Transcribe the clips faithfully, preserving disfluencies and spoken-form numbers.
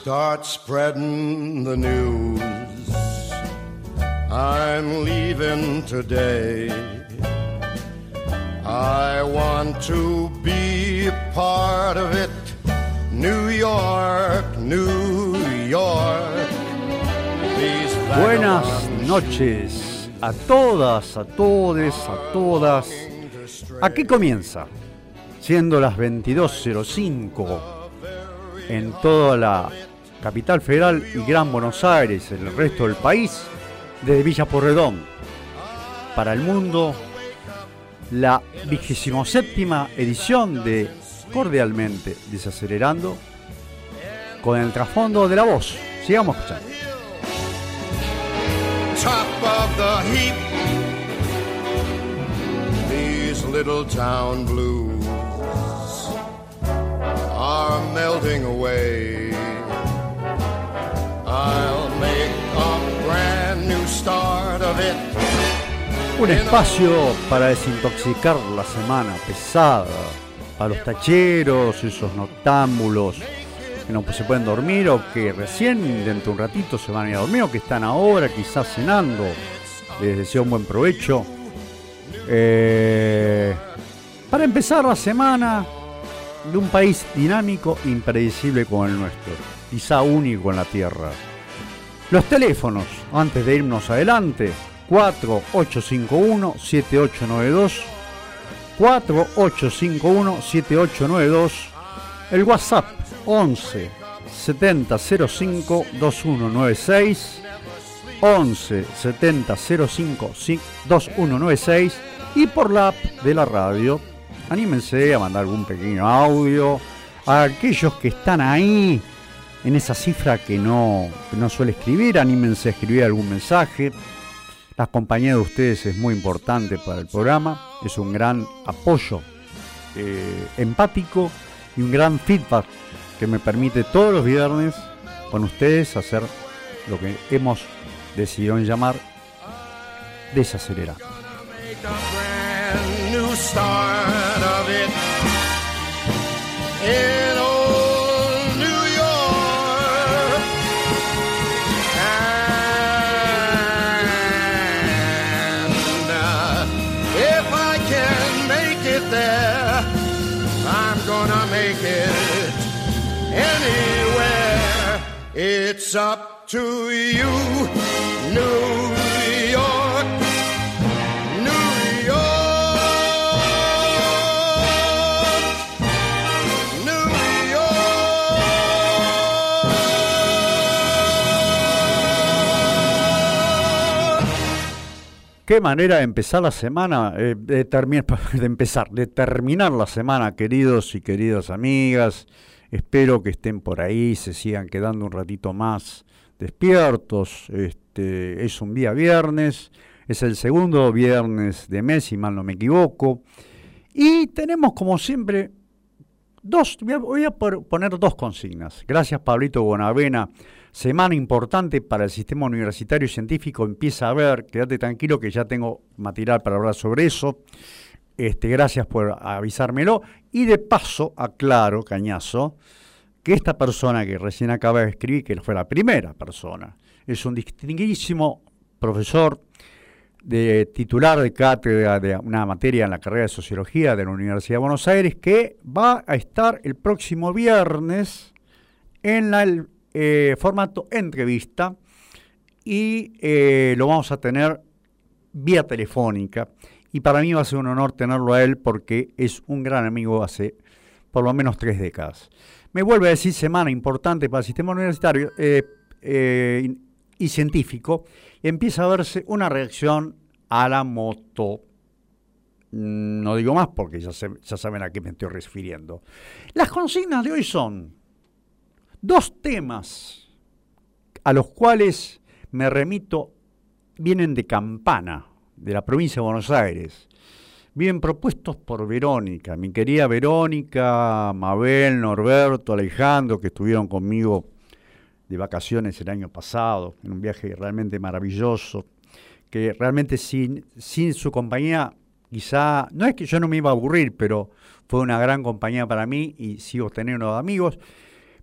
Start spreading the news. I'm leaving today. I want to be a part of it. New York, New York. Buenas noches a todas, a todes, a todas. Aquí comienza, siendo las veintidós cero cinco en toda la capital federal y Gran Buenos Aires, en el resto del país, desde Villa Porredón para el mundo, la vigésimo séptima edición de Cordialmente Desacelerando, con el trasfondo de la voz. Sigamos escuchando. Top of the heap, these little town blues are melting away. I'll make a brand new start of it. Un espacio para desintoxicar la semana pesada, para los tacheros, esos noctámbulos que no se pueden dormir o que recién dentro de un ratito se van a ir a dormir o que están ahora quizás cenando. Les deseo un buen provecho. Eh, para empezar la semana de un país dinámico e impredecible como el nuestro, quizá único en la Tierra. Los teléfonos, antes de irnos adelante, cuatro ocho cinco uno siete ocho nueve dos, cuatro ocho cinco uno siete ocho nueve dos, el WhatsApp once setenta cero cinco veintiuno noventa y seis, once setenta cero cinco veintiuno noventa y seis, y por la app de la radio. Anímense a mandar algún pequeño audio a aquellos que están ahí en esa cifra que no, que no suele escribir. Anímense a escribir algún mensaje. La compañía de ustedes es muy importante para el programa, es un gran apoyo eh, empático y un gran feedback que me permite todos los viernes con ustedes hacer lo que hemos decidido en llamar desacelerar. Anywhere, it's up to you, New York, New York, New York. Qué manera de empezar la semana, eh, de, terminar, de empezar, de terminar la semana, queridos y queridas amigas. Espero que estén por ahí, se sigan quedando un ratito más despiertos. Este, es un día viernes, es el segundo viernes de mes, si mal no me equivoco. Y tenemos, como siempre, dos, voy a poner dos consignas. Gracias, Pablito Bonavena. Semana importante para el sistema universitario y científico. Empieza a ver, quédate tranquilo que ya tengo material para hablar sobre eso. Este, gracias por avisármelo. Y de paso, aclaro, Cañazo, que esta persona que recién acaba de escribir, que fue la primera persona, es un distinguidísimo profesor de titular de cátedra de una materia en la carrera de Sociología de la Universidad de Buenos Aires, que va a estar el próximo viernes en el eh, formato entrevista y eh, lo vamos a tener vía telefónica. Y para mí va a ser un honor tenerlo a él porque es un gran amigo hace por lo menos tres décadas. Me vuelve a decir semana importante para el sistema universitario eh, eh, y científico. Y empieza a verse una reacción a la moto. No digo más porque ya, se, ya saben a qué me estoy refiriendo. Las consignas de hoy son dos temas a los cuales me remito, vienen de Campana, de la provincia de Buenos Aires, bien propuestos por Verónica, mi querida Verónica, Mabel, Norberto, Alejandro, que estuvieron conmigo de vacaciones el año pasado, en un viaje realmente maravilloso, que realmente sin, sin su compañía, quizá, no es que yo no me iba a aburrir, pero fue una gran compañía para mí y sigo teniendo amigos.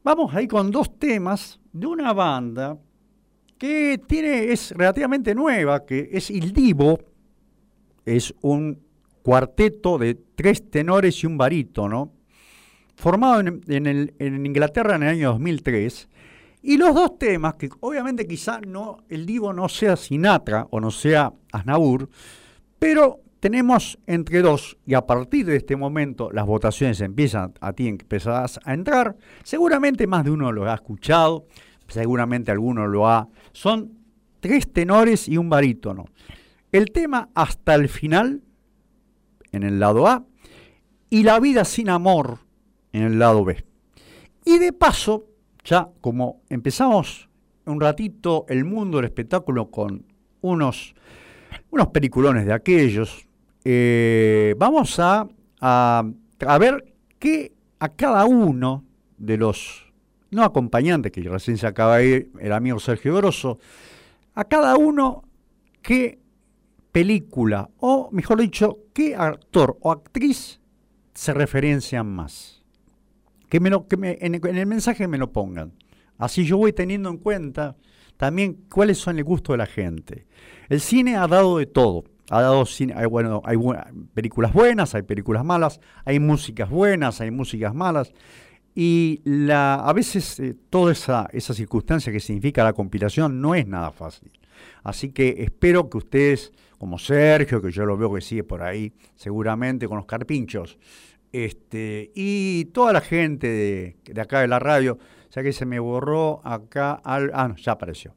vamos ahí con dos temas de una banda que tiene, es relativamente nueva, que es Il Divo, es un cuarteto de tres tenores y un barítono, formado en, en, el, en Inglaterra en el año dos mil tres, y los dos temas, que obviamente quizá no, el Divo no sea Sinatra o no sea Aznavour, pero tenemos entre dos, y a partir de este momento las votaciones empiezan a ti empezás a entrar, seguramente más de uno lo ha escuchado, seguramente alguno lo ha, son tres tenores y un barítono. El tema Hasta el final, en el lado A, y La vida sin amor, en el lado B. Y de paso, ya como empezamos un ratito el mundo del espectáculo con unos, unos peliculones de aquellos, eh, vamos a, a, a ver qué a cada uno de los no acompañantes, que recién se acaba de ir el amigo Sergio Grosso, a cada uno qué película, o mejor dicho, qué actor o actriz se referencian más. Que, me lo, que me, en, en el mensaje me lo pongan. Así yo voy teniendo en cuenta también cuáles son el gusto de la gente. El cine ha dado de todo. Ha dado cine, hay, bueno, hay bu películas buenas, hay películas malas, hay músicas buenas, hay músicas malas. Y la, a veces eh, toda esa, esa circunstancia que significa la compilación no es nada fácil. Así que espero que ustedes, como Sergio, que yo lo veo que sigue por ahí, seguramente con los carpinchos, este, y toda la gente de, de acá de la radio, ya que se me borró acá, al, ah, no, ya apareció.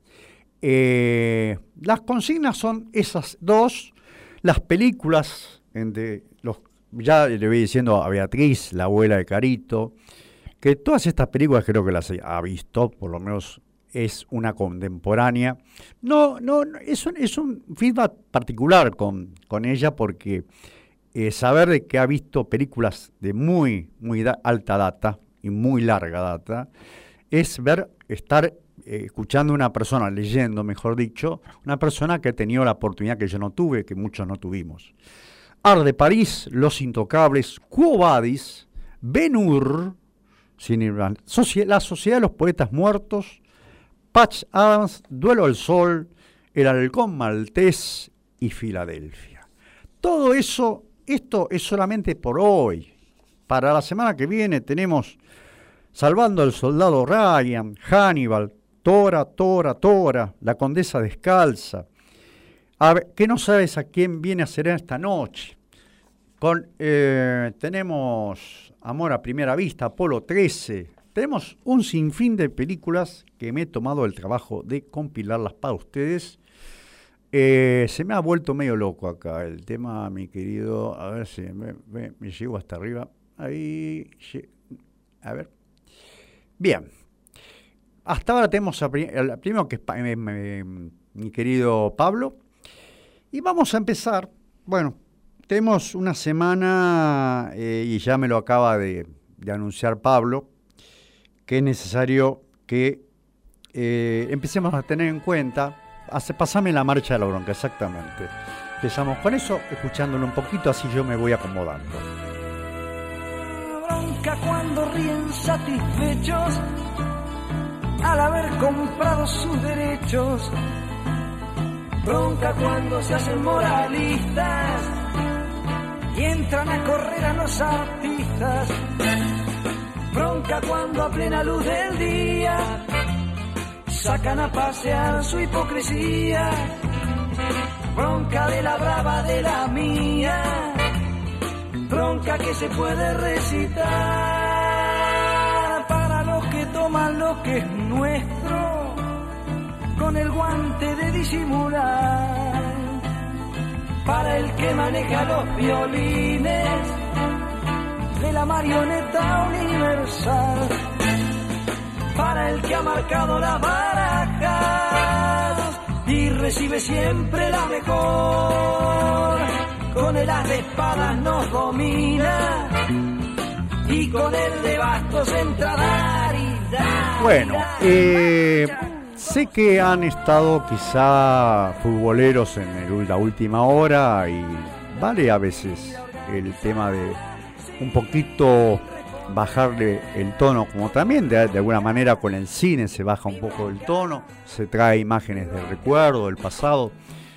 Eh, las consignas son esas dos, las películas, entre los, ya le voy diciendo a Beatriz, la abuela de Carito, que todas estas películas creo que las ha visto, por lo menos es una contemporánea. No, no, es un, es un feedback particular con, con ella porque eh, saber de que ha visto películas de muy, muy da, alta data y muy larga data, es ver, estar eh, escuchando a una persona, leyendo, mejor dicho, una persona que ha tenido la oportunidad que yo no tuve, que muchos no tuvimos. Art de París, Los Intocables, Quo Vadis, Ben-Hur, La Sociedad de los Poetas Muertos, Patch Adams, Duelo al Sol, El Halcón Maltés y Filadelfia. Todo eso, esto es solamente por hoy. Para la semana que viene tenemos Salvando al Soldado Ryan, Hannibal, Tora, Tora, Tora, La Condesa Descalza. A ver, ¿qué no sabes a quién viene a ser esta noche? Con, eh, tenemos Amor a Primera Vista, Apolo trece. Tenemos un sinfín de películas que me he tomado el trabajo de compilarlas para ustedes. Eh, se me ha vuelto medio loco acá el tema, mi querido. A ver si me, me, me llego hasta arriba. Ahí, a ver. Bien. Hasta ahora tenemos a, el primero que es eh, eh, mi querido Pablo. Y vamos a empezar. Bueno, tenemos una semana, eh, y ya me lo acaba de, de anunciar Pablo, que es necesario que eh, empecemos a tener en cuenta, hace, pasame la marcha de la bronca, exactamente. Empezamos con eso, escuchándolo un poquito, así yo me voy acomodando. Bronca cuando ríen satisfechos al haber comprado sus derechos. Bronca cuando se hacen moralistas y entran a correr a los artistas. Bronca cuando a plena luz del día sacan a pasear su hipocresía. Bronca de la brava de la mía, bronca que se puede recitar para los que toman lo que es nuestro con el guante de disimular, para el que maneja los violines de la marioneta universal, para el que ha marcado las barajas y recibe siempre la mejor. Con el as de espadas nos domina y con el de bastos entra a dar y dar. Bueno, eh, sé que han estado quizá futboleros en el, la última hora y vale a veces el tema de un poquito bajarle el tono, como también de, de alguna manera con el cine se baja un poco el tono, se trae imágenes del recuerdo, del pasado.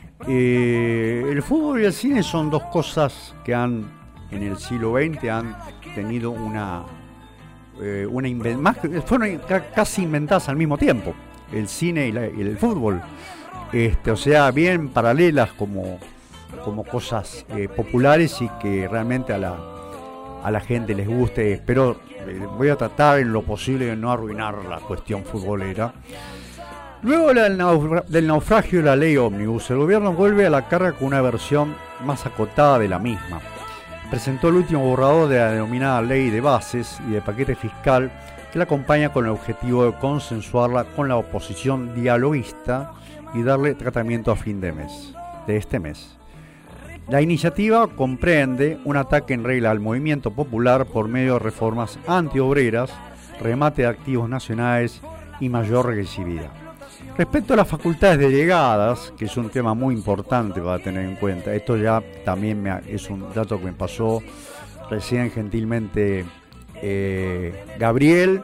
Eh, el fútbol y el cine son dos cosas que han en el siglo veinte han tenido una, eh, una inven- más, fueron casi inventadas al mismo tiempo, el cine y, la, y el fútbol, este, o sea, bien paralelas como, como cosas eh, populares y que realmente a la a la gente les guste, pero eh, voy a tratar en lo posible de no arruinar la cuestión futbolera. Luego del, naufra- del naufragio de la ley Ómnibus, el gobierno vuelve a la carga con una versión más acotada de la misma. Presentó el último borrador de la denominada ley de bases y de paquete fiscal que la acompaña con el objetivo de consensuarla con la oposición dialoguista y darle tratamiento a fin de mes, de este mes. La iniciativa comprende un ataque en regla al movimiento popular por medio de reformas antiobreras, remate de activos nacionales y mayor regresividad. Respecto a las facultades delegadas, que es un tema muy importante para tener en cuenta, esto ya también me, es un dato que me pasó recién gentilmente eh, Gabriel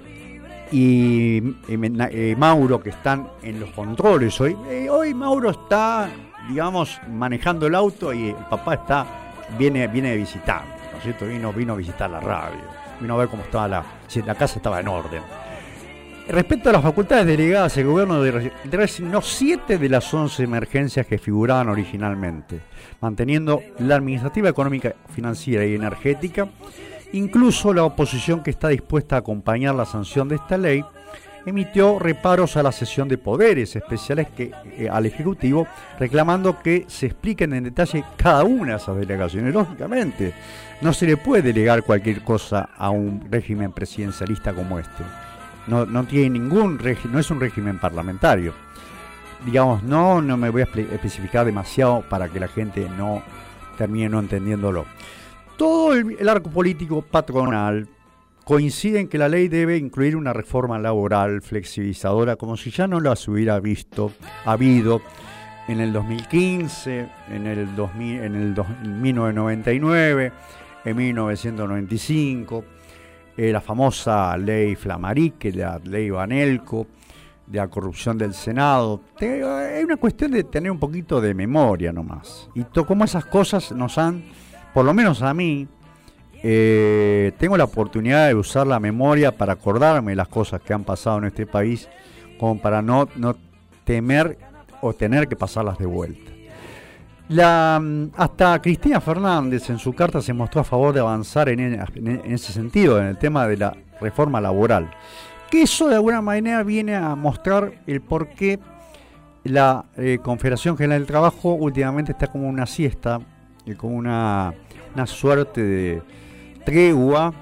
y, y eh, Mauro, que están en los controles hoy. Eh, hoy Mauro está, digamos, manejando el auto y el papá está viene viene de visitar, ¿no es cierto? Vino, vino a visitar la radio, vino a ver cómo estaba la, si la casa estaba en orden. Respecto a las facultades delegadas, el gobierno resignó siete de las once emergencias que figuraban originalmente, manteniendo la administrativa, económica, financiera y energética. Incluso la oposición, que está dispuesta a acompañar la sanción de esta ley, emitió reparos a la cesión de poderes especiales que, eh, al Ejecutivo, reclamando que se expliquen en detalle cada una de esas delegaciones. Lógicamente, no se le puede delegar cualquier cosa a un régimen presidencialista como este. No, no tiene ningún régimen, no es un régimen parlamentario. Digamos, no, no me voy a especificar demasiado para que la gente no termine no entendiéndolo. Todo el, el arco político patronal coincide en que la ley debe incluir una reforma laboral flexibilizadora, como si ya no las hubiera visto, habido en el dos mil quince, en el, dos mil, en el dos, en mil novecientos noventa y nueve, en mil novecientos noventa y cinco. Eh, la famosa ley Flamaric, la ley Banelco, de la corrupción del Senado. Te, es una cuestión de tener un poquito de memoria nomás. Y to, como esas cosas nos han, por lo menos a mí, eh, tengo la oportunidad de usar la memoria para acordarme de las cosas que han pasado en este país, como para no, no temer o tener que pasarlas de vuelta. La, hasta Cristina Fernández en su carta se mostró a favor de avanzar en, en, en ese sentido, en el tema de la reforma laboral. Que eso de alguna manera viene a mostrar el por qué la eh, Confederación General del Trabajo últimamente está como una siesta, eh, como una, una suerte de tregua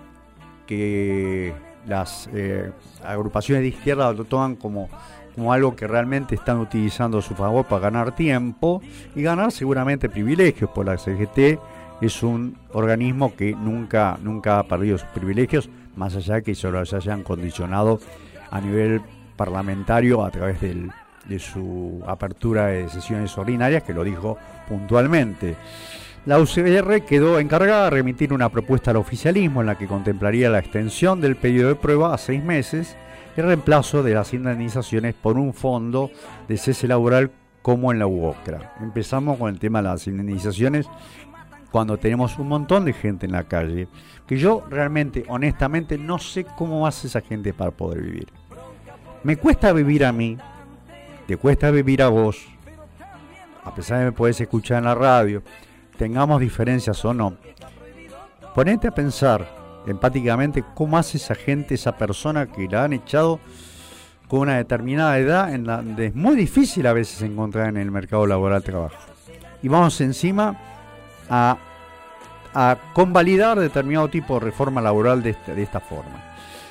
que las eh, agrupaciones de izquierda lo toman como... como algo que realmente están utilizando a su favor para ganar tiempo y ganar seguramente privilegios, por la C G T es un organismo que nunca, nunca ha perdido sus privilegios, más allá de que se los hayan condicionado a nivel parlamentario a través del, de su apertura de sesiones ordinarias, que lo dijo puntualmente. La U C R quedó encargada de remitir una propuesta al oficialismo en la que contemplaría la extensión del periodo de prueba a seis meses, el reemplazo de las indemnizaciones por un fondo de cese laboral como en la U O C R A. Empezamos con el tema de las indemnizaciones cuando tenemos un montón de gente en la calle, que yo realmente, honestamente, no sé cómo hace esa gente para poder vivir. Me cuesta vivir a mí, te cuesta vivir a vos, a pesar de que me podés escuchar en la radio, tengamos diferencias o no. Ponete a pensar empáticamente cómo hace esa gente, esa persona que la han echado con una determinada edad, en la donde es muy difícil a veces encontrar en el mercado laboral trabajo. Y vamos encima a, a convalidar determinado tipo de reforma laboral de, este, de esta forma.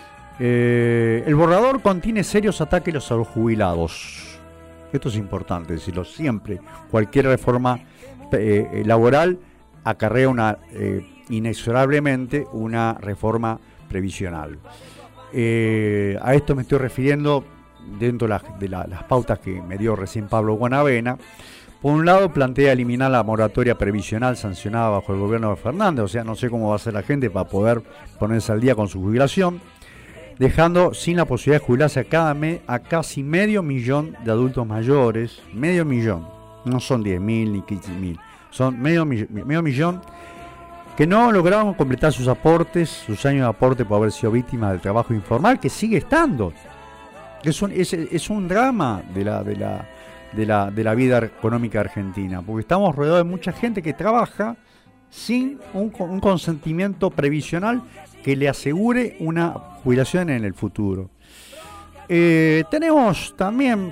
Eh, el borrador contiene serios ataques a los jubilados. Esto es importante decirlo siempre. Cualquier reforma eh, laboral acarrea una... Eh, inexorablemente una reforma previsional. Eh, a esto me estoy refiriendo dentro de, la, de la, las pautas que me dio recién Pablo Guanavena, Por un lado, plantea eliminar la moratoria previsional sancionada bajo el gobierno de Fernández, o sea, no sé cómo va a hacer la gente para poder ponerse al día con su jubilación, dejando sin la posibilidad de jubilarse a, cada me, a casi medio millón de adultos mayores, medio millón, no son diez mil ni quince mil, son medio, medio millón que no lograron completar sus aportes, sus años de aporte por haber sido víctimas del trabajo informal, que sigue estando. Es un, es, es un drama de la, de, la, de, la, de la vida económica argentina, porque estamos rodeados de mucha gente que trabaja sin un, un consentimiento previsional que le asegure una jubilación en el futuro. Eh, tenemos también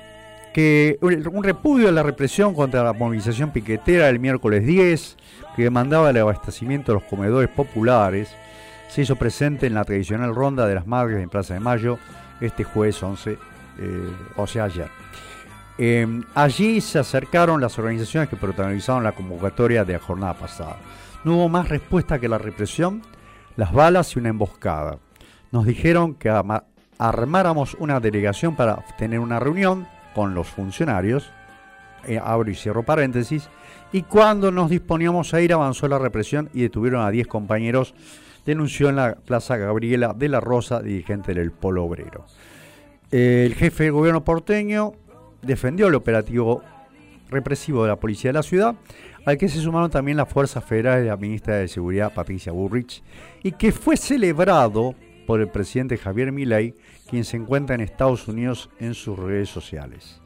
que un repudio a la represión contra la movilización piquetera del miércoles diez, que demandaba el abastecimiento de los comedores populares, se hizo presente en la tradicional ronda de las madres en Plaza de Mayo este jueves once, eh, o sea ayer. Eh, allí se acercaron las organizaciones que protagonizaron la convocatoria de la jornada pasada. No hubo más respuesta que la represión, las balas y una emboscada. Nos dijeron que armáramos una delegación para tener una reunión con los funcionarios, eh, abro y cierro paréntesis, y cuando nos disponíamos a ir avanzó la represión y detuvieron a diez compañeros, denunció en la Plaza Gabriela de la Rosa, dirigente del Polo Obrero. Eh, el jefe del gobierno porteño defendió el operativo represivo de la policía de la ciudad, al que se sumaron también las fuerzas federales de la ministra de Seguridad, Patricia Bullrich, y que fue celebrado por el presidente Javier Milei, quien se encuentra en Estados Unidos en sus redes sociales.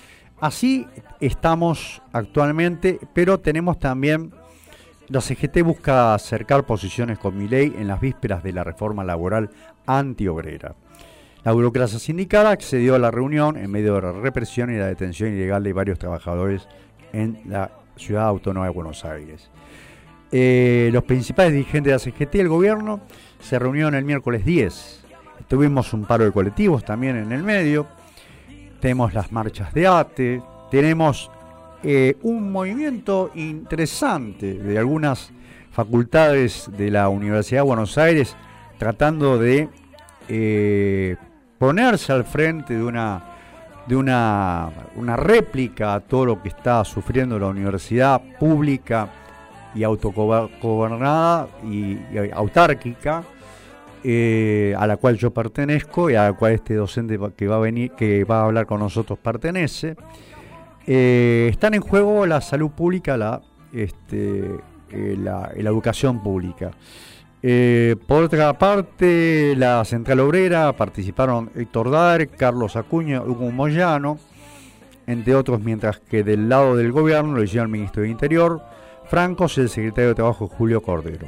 Así estamos actualmente, pero tenemos también, la C G T busca acercar posiciones con Milei en las vísperas de la reforma laboral antiobrera. La burocracia sindical accedió a la reunión en medio de la represión y la detención ilegal de varios trabajadores en la Ciudad Autónoma de Buenos Aires. Eh, los principales dirigentes de la C G T y el gobierno se reunieron el miércoles diez. Tuvimos un paro de colectivos también en el medio. Tenemos las marchas de A T E. Tenemos eh, un movimiento interesante de algunas facultades de la Universidad de Buenos Aires tratando de eh, ponerse al frente de una de una, una réplica a todo lo que está sufriendo la universidad pública y autogobernada y, y autárquica, eh, a la cual yo pertenezco y a la cual este docente que va a venir, que va a hablar con nosotros pertenece. Eh, están en juego la salud pública, la, este, eh, la, la educación pública. Eh, por otra parte, la Central Obrera participaron Héctor Dar, Carlos Acuña, Hugo Moyano, entre otros, mientras que del lado del gobierno lo hicieron el ministro de Interior, Francos, y el secretario de Trabajo, Julio Cordero.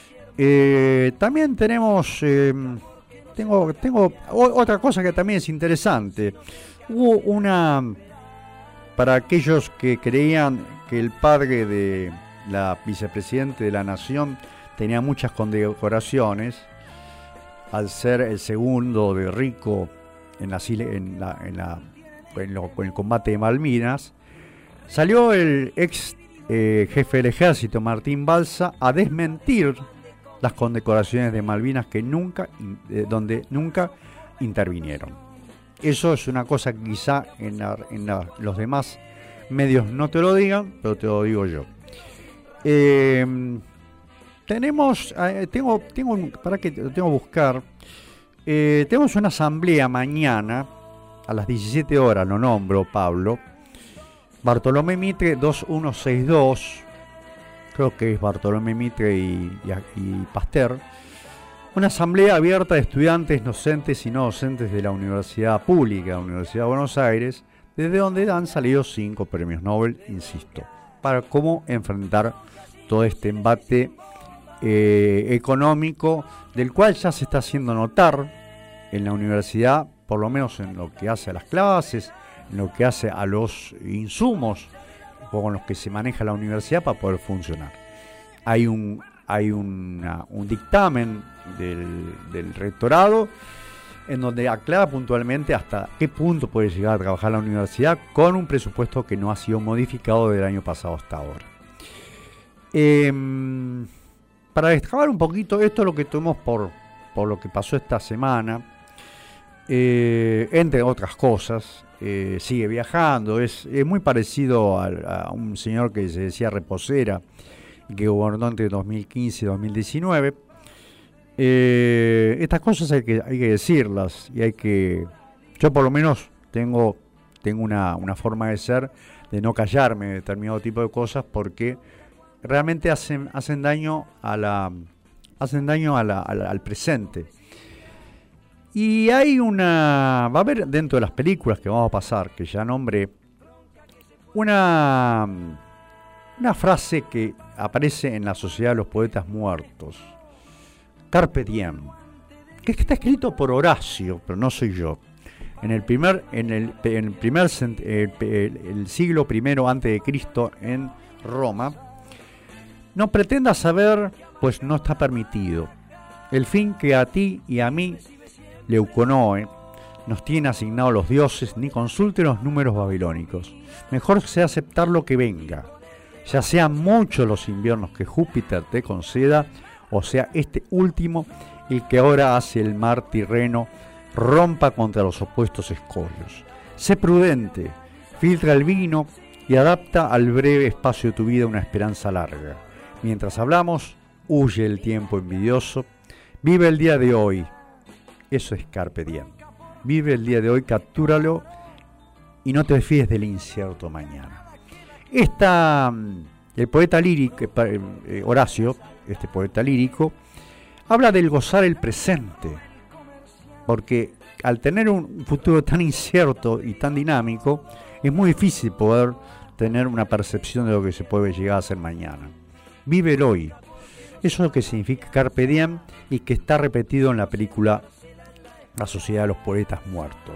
Eh, también tenemos, eh, tengo, tengo otra cosa que también es interesante. Hubo una, para aquellos que creían que el padre de la vicepresidente de la Nación tenía muchas condecoraciones, al ser el segundo de Rico en, la, en, la, en, la, en, lo, en el combate de Malvinas, salió el ex eh, jefe del ejército, Martín Balsa, a desmentir las condecoraciones de Malvinas que nunca, eh, donde nunca intervinieron. Eso es una cosa que quizá en, la, en la, los demás medios no te lo digan, pero te lo digo yo. Eh, Tenemos, eh, tengo, tengo, para que lo tengo que buscar, eh, tenemos una asamblea mañana a las diecisiete horas, lo nombro, Pablo, Bartolomé Mitre dos mil ciento sesenta y dos, creo que es Bartolomé Mitre y, y, y Pasteur, una asamblea abierta de estudiantes, docentes y no docentes de la Universidad Pública, la Universidad de Buenos Aires, desde donde han salido cinco premios Nobel, insisto, para cómo enfrentar todo este embate Eh, económico, del cual ya se está haciendo notar en la universidad, por lo menos en lo que hace a las clases, en lo que hace a los insumos con los que se maneja la universidad para poder funcionar. Hay un, hay una, un dictamen del, del rectorado en donde aclara puntualmente hasta qué punto puede llegar a trabajar la universidad con un presupuesto que no ha sido modificado del año pasado hasta ahora. Eh, Para destrabar un poquito, esto es lo que tuvimos por, por lo que pasó esta semana. eh, entre otras cosas. Eh, sigue viajando, es, es muy parecido a, a un señor que se decía Reposera, que gobernó entre dos mil quince y dos mil diecinueve. Eh, estas cosas hay que, hay que decirlas, y hay que, yo por lo menos tengo, tengo una, una forma de ser, de no callarme de determinado tipo de cosas, porque realmente hacen, hacen daño a la, hacen daño a la, a la, al presente. Y hay una, va a haber dentro de las películas que vamos a pasar, que ya nombré, una, una frase que aparece en la Sociedad de los Poetas Muertos, Carpe Diem, que está escrito por Horacio, pero no soy yo. En el primer, en el, en el primer el, el, el siglo primero antes de Cristo en Roma. No pretendas saber, pues no está permitido. El fin que a ti y a mí, Leuconoe, nos tiene asignados los dioses, ni consulte los números babilónicos. Mejor sea aceptar lo que venga, ya sean muchos los inviernos que Júpiter te conceda, o sea este último el que ahora hace el mar Tirreno rompa contra los opuestos escollos. Sé prudente, filtra el vino y adapta al breve espacio de tu vida una esperanza larga. Mientras hablamos, huye el tiempo envidioso, vive el día de hoy. Eso es Carpe Diem. Vive el día de hoy, captúralo y no te fíes del incierto mañana. Esta, el poeta lírico, eh, Horacio, este poeta lírico, habla del gozar el presente, porque al tener un futuro tan incierto y tan dinámico, es muy difícil poder tener una percepción de lo que se puede llegar a ser mañana. Vive el hoy. Eso es lo que significa Carpe Diem y que está repetido en la película La Sociedad de los Poetas Muertos.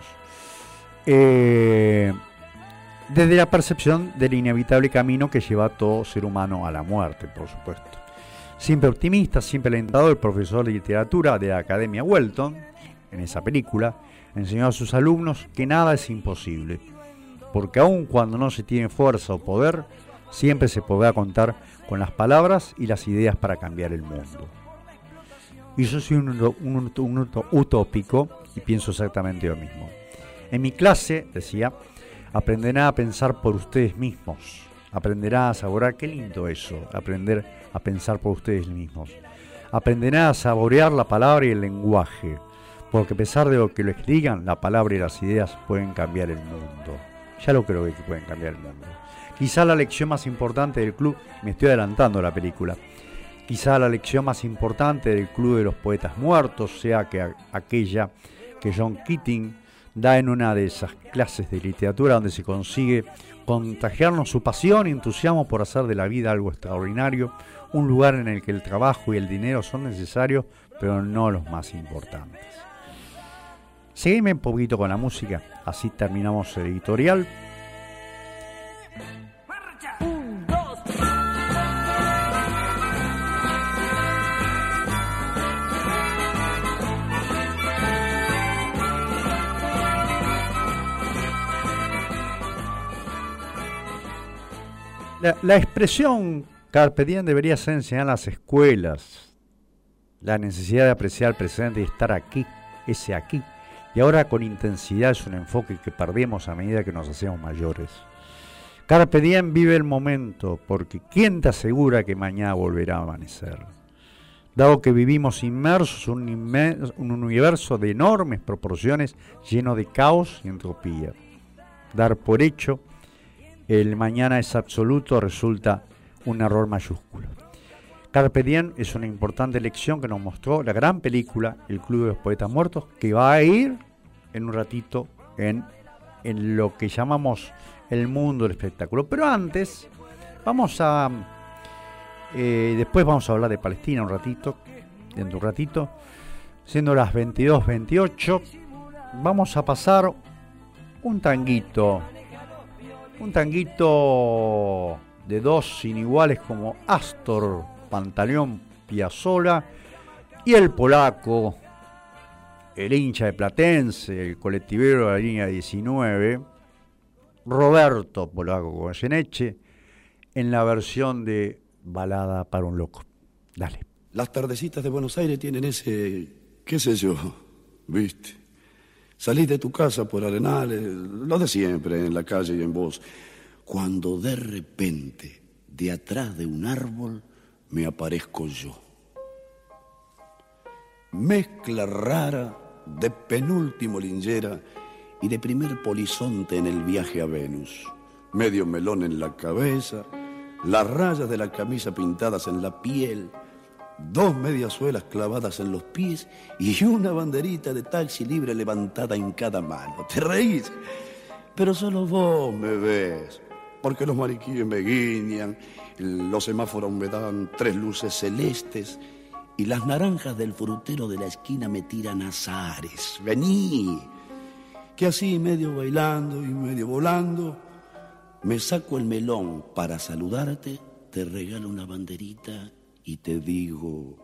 Eh, desde la percepción del inevitable camino que lleva a todo ser humano a la muerte, por supuesto. Siempre optimista, siempre alentador, el profesor de literatura de la Academia Welton, en esa película, enseñó a sus alumnos que nada es imposible, porque aun cuando no se tiene fuerza o poder, siempre se podrá contar con las palabras y las ideas para cambiar el mundo. Y yo soy un, un, un, un utópico y pienso exactamente lo mismo. En mi clase, decía, aprenderán a pensar por ustedes mismos, aprenderán a saborear, qué lindo eso, aprender a pensar por ustedes mismos, aprenderán a saborear la palabra y el lenguaje, porque a pesar de lo que les digan, la palabra y las ideas pueden cambiar el mundo. Ya lo creo que pueden cambiar el mundo. Quizá la lección más importante del club, me estoy adelantando a la película, quizá la lección más importante del Club de los Poetas Muertos sea que a, aquella que John Keating da en una de esas clases de literatura donde se consigue contagiarnos su pasión y entusiasmo por hacer de la vida algo extraordinario, un lugar en el que el trabajo y el dinero son necesarios, pero no los más importantes. Seguime un poquito con la música, así terminamos el editorial. La, la expresión Carpe Diem debería ser enseñada en las escuelas. La necesidad de apreciar el presente y estar aquí, ese aquí. Y ahora con intensidad es un enfoque que perdemos a medida que nos hacemos mayores. Carpe Diem, vive el momento, porque ¿quién te asegura que mañana volverá a amanecer? Dado que vivimos inmersos en un, inmen- un universo de enormes proporciones lleno de caos y entropía. Dar por hecho el mañana es absoluto resulta un error mayúsculo. Carpe Diem es una importante lección que nos mostró la gran película El Club de los Poetas Muertos, que va a ir en un ratito en, en lo que llamamos el mundo del espectáculo. Pero antes, vamos a... Eh, después vamos a hablar de Palestina un ratito, dentro de un ratito. Siendo las veintidós veintiocho, vamos a pasar un tanguito. Un tanguito de dos iniguales como Astor Pantaleón Piazzolla y el polaco, el hincha de Platense, el colectivero de la línea diecinueve, Roberto Polaco Goyeneche, en la versión de Balada para un loco. Dale. Las tardecitas de Buenos Aires tienen ese, qué sé yo, viste, Salís de tu casa por Arenales, lo de siempre, en la calle y en vos, cuando de repente, de atrás de un árbol, me aparezco yo. Mezcla rara de penúltimo lingera y de primer polizonte en el viaje a Venus. Medio melón en la cabeza, las rayas de la camisa pintadas en la piel, dos mediasuelas clavadas en los pies y una banderita de taxi libre levantada en cada mano. ¿Te reís? Pero solo vos me ves, porque los mariquíes me guiñan, los semáforos me dan tres luces celestes y las naranjas del frutero de la esquina me tiran azares. Vení, que así medio bailando y medio volando, me saco el melón para saludarte, te regalo una banderita y te digo: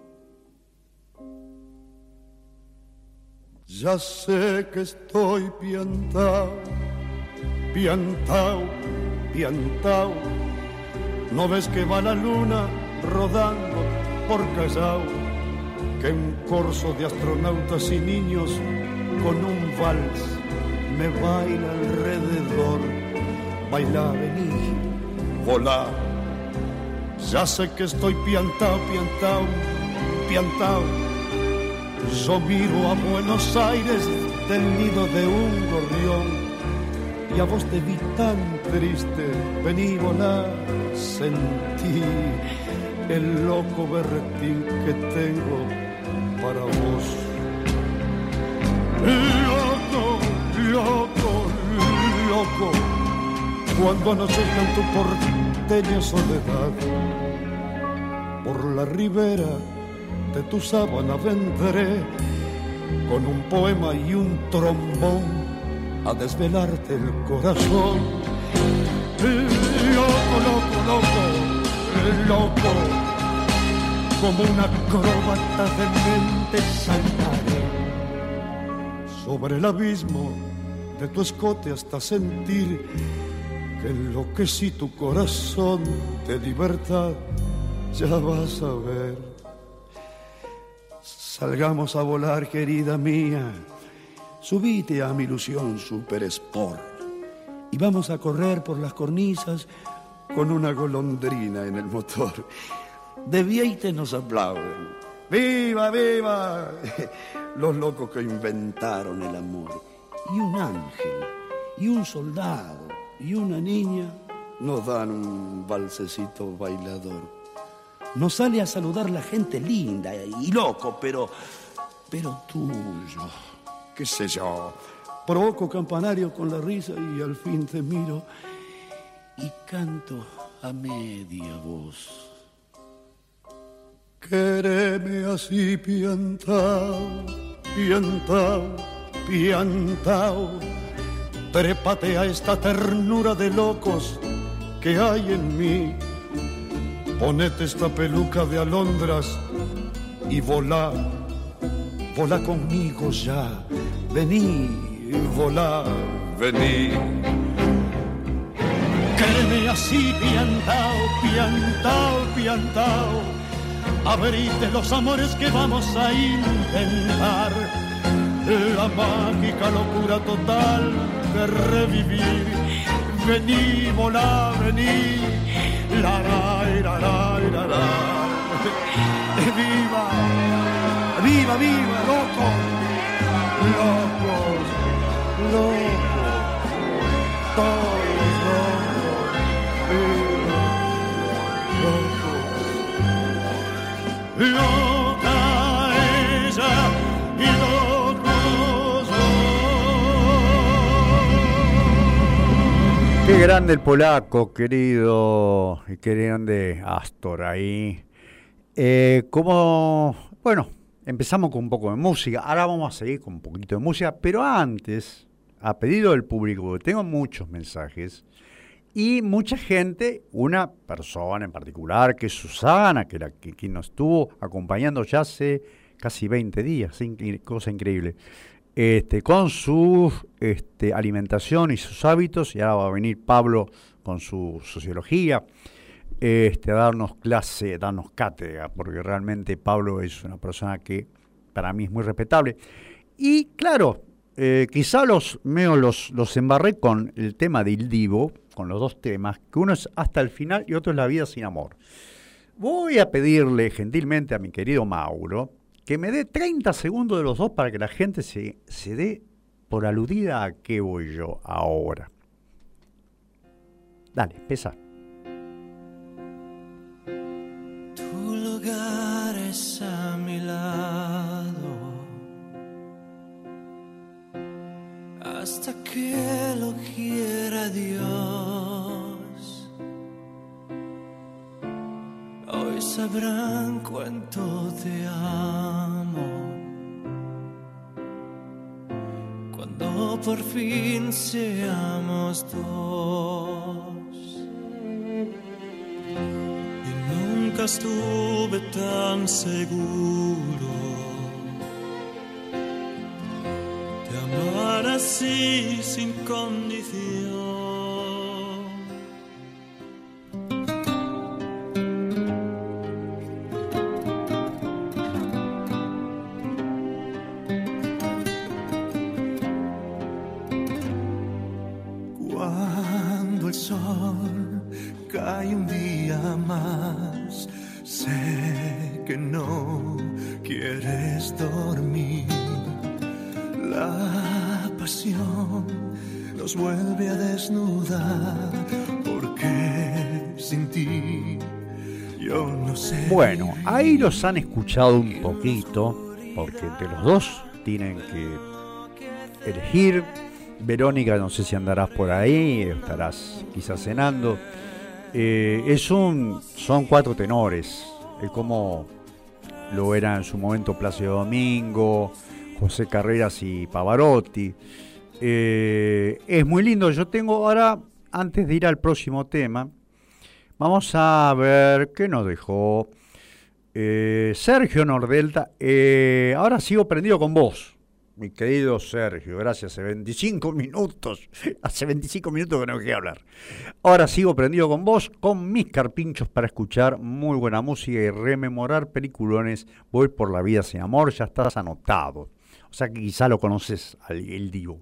ya sé que estoy piantao, piantao, piantao. ¿No ves que va la luna rodando por Callao? Que un corso de astronautas y niños con un vals me baila alrededor. Baila, vení, volá. Ya sé que estoy piantao, piantao, piantao. Yo miro a Buenos Aires del nido de un gorrión y a vos te vi tan triste. Vení, volá, sentí el loco berretín que tengo para vos. Loco, loco, loco, cuando anochezca en tu porteña soledad, por la ribera de tu sábana vendré con un poema y un trombón a desvelarte el corazón. Loco, loco, loco, loco, como una acróbata de mente saltaré sobre el abismo de tu escote hasta sentir que enloquecí tu corazón de libertad. Ya vas a ver. Salgamos a volar, querida mía. Subite a mi ilusión Super Sport y vamos a correr por las cornisas con una golondrina en el motor. De Vieite nos aplauden. ¡Viva, viva! Los locos que inventaron el amor. Y un ángel, y un soldado, y una niña nos dan un valsecito bailador. Nos sale a saludar la gente linda y loco, pero, pero tuyo, qué sé yo. Provoco campanario con la risa y al fin te miro y canto a media voz. Quéreme así piantao, piantao, piantao. Trépate a esta ternura de locos que hay en mí. Ponete esta peluca de alondras y volá, volá conmigo ya. Vení, volá, vení. Quéreme así piantao, piantao, piantao. Abrite los amores que vamos a intentar. La mágica locura total de revivir. Vení, volá, vení. La, la, la, la, la, la. Viva, viva, viva, loco. Locos, locos, todos locos. Viva, locos. Loca ella y locos. Qué grande el polaco, querido, y qué grande Astor ahí. Eh, como, bueno, empezamos con un poco de música, ahora vamos a seguir con un poquito de música, pero antes, a pedido del público, tengo muchos mensajes, y mucha gente, una persona en particular, que es Susana, que, la, que, que nos estuvo acompañando ya hace casi veinte días, cosa increíble. Este, con su este, alimentación y sus hábitos, y ahora va a venir Pablo con su sociología, este, a darnos clase, a darnos cátedra, porque realmente Pablo es una persona que para mí es muy respetable. Y claro, eh, quizá los, meo los, los embarré con el tema de Il Divo, con los dos temas, que uno es Hasta el final y otro es La vida sin amor. Voy a pedirle gentilmente a mi querido Mauro que me dé treinta segundos de los dos para que la gente se, se dé por aludida a qué voy yo ahora. Dale, empieza. Tu lugar es a mi lado hasta que lo quiera Dios. Hoy sabrán cuánto te amo cuando por fin seamos dos. Nunca estuve tan seguro de amar así sin condición. Cuando el sol cae un día más, sé que no quieres dormir. La pasión nos vuelve a desnudar, porque sin ti yo no sé. Bueno, ahí los han escuchado un poquito, porque entre los dos tienen que elegir. Verónica, no sé si andarás por ahí, estarás quizás cenando. Eh, es un, son cuatro tenores, es como lo era en su momento Plácido Domingo, José Carreras y Pavarotti. Eh, es muy lindo. Yo tengo ahora, antes de ir al próximo tema, vamos a ver qué nos dejó eh, Sergio Nordelta. Eh, ahora sigo prendido con vos, mi querido Sergio, gracias, hace veinticinco minutos, hace veinticinco minutos que no quería hablar. Ahora sigo prendido con vos, con mis carpinchos para escuchar muy buena música y rememorar peliculones. Voy por la vida sin amor, ya estás anotado. O sea que quizá lo conoces al El Divo.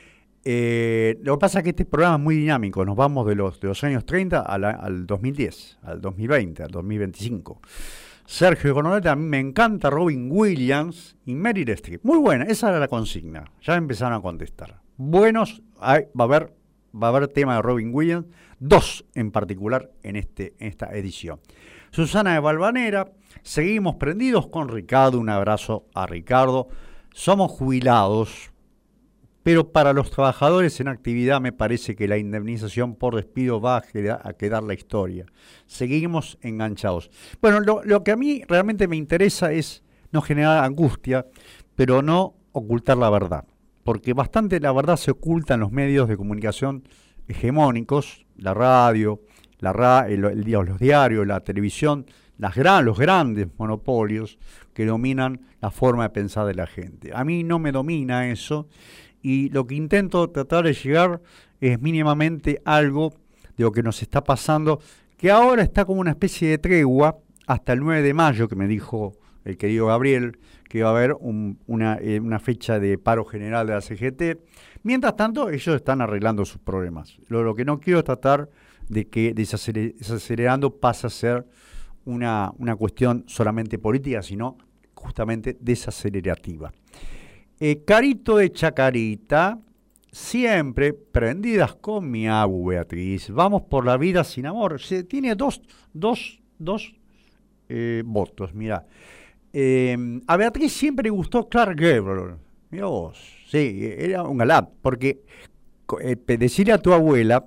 Eh, lo que pasa es que este programa es muy dinámico, nos vamos de los, de los años treinta a la, al dos mil diez, al dos mil veinte, al dos mil veinticinco. Sergio Coronel, a mí me encanta Robin Williams y Meryl Streep. Muy buena, esa era la consigna. Ya empezaron a contestar. Buenos, hay, va a haber, va a haber tema de Robin Williams, dos en particular en, este, en esta edición. Susana de Valvanera, seguimos prendidos con Ricardo, un abrazo a Ricardo. Somos jubilados, pero para los trabajadores en actividad me parece que la indemnización por despido va a quedar, a quedar la historia. Seguimos enganchados. Bueno, lo, lo que a mí realmente me interesa es no generar angustia, pero no ocultar la verdad. Porque bastante la verdad se oculta en los medios de comunicación hegemónicos, la radio, la ra, el, el, los diarios, la televisión, las gran, los grandes monopolios que dominan la forma de pensar de la gente. A mí no me domina eso. Y lo que intento tratar de llegar es mínimamente algo de lo que nos está pasando, que ahora está como una especie de tregua hasta el nueve de mayo, que me dijo el querido Gabriel, que va a haber un, una, eh, una fecha de paro general de la C G T. Mientras tanto, ellos están arreglando sus problemas. Lo, lo que no quiero es tratar de que desaceler, desacelerando pase a ser una, una cuestión solamente política, sino justamente desacelerativa. Eh, Carito de Chacarita, siempre prendidas con mi abu, Beatriz. Vamos por la vida sin amor. Se, tiene dos, dos, dos eh, votos, mira. Eh, a Beatriz siempre le gustó Clark Gable. Mira vos, sí, era un galán. Porque eh, decirle a tu abuela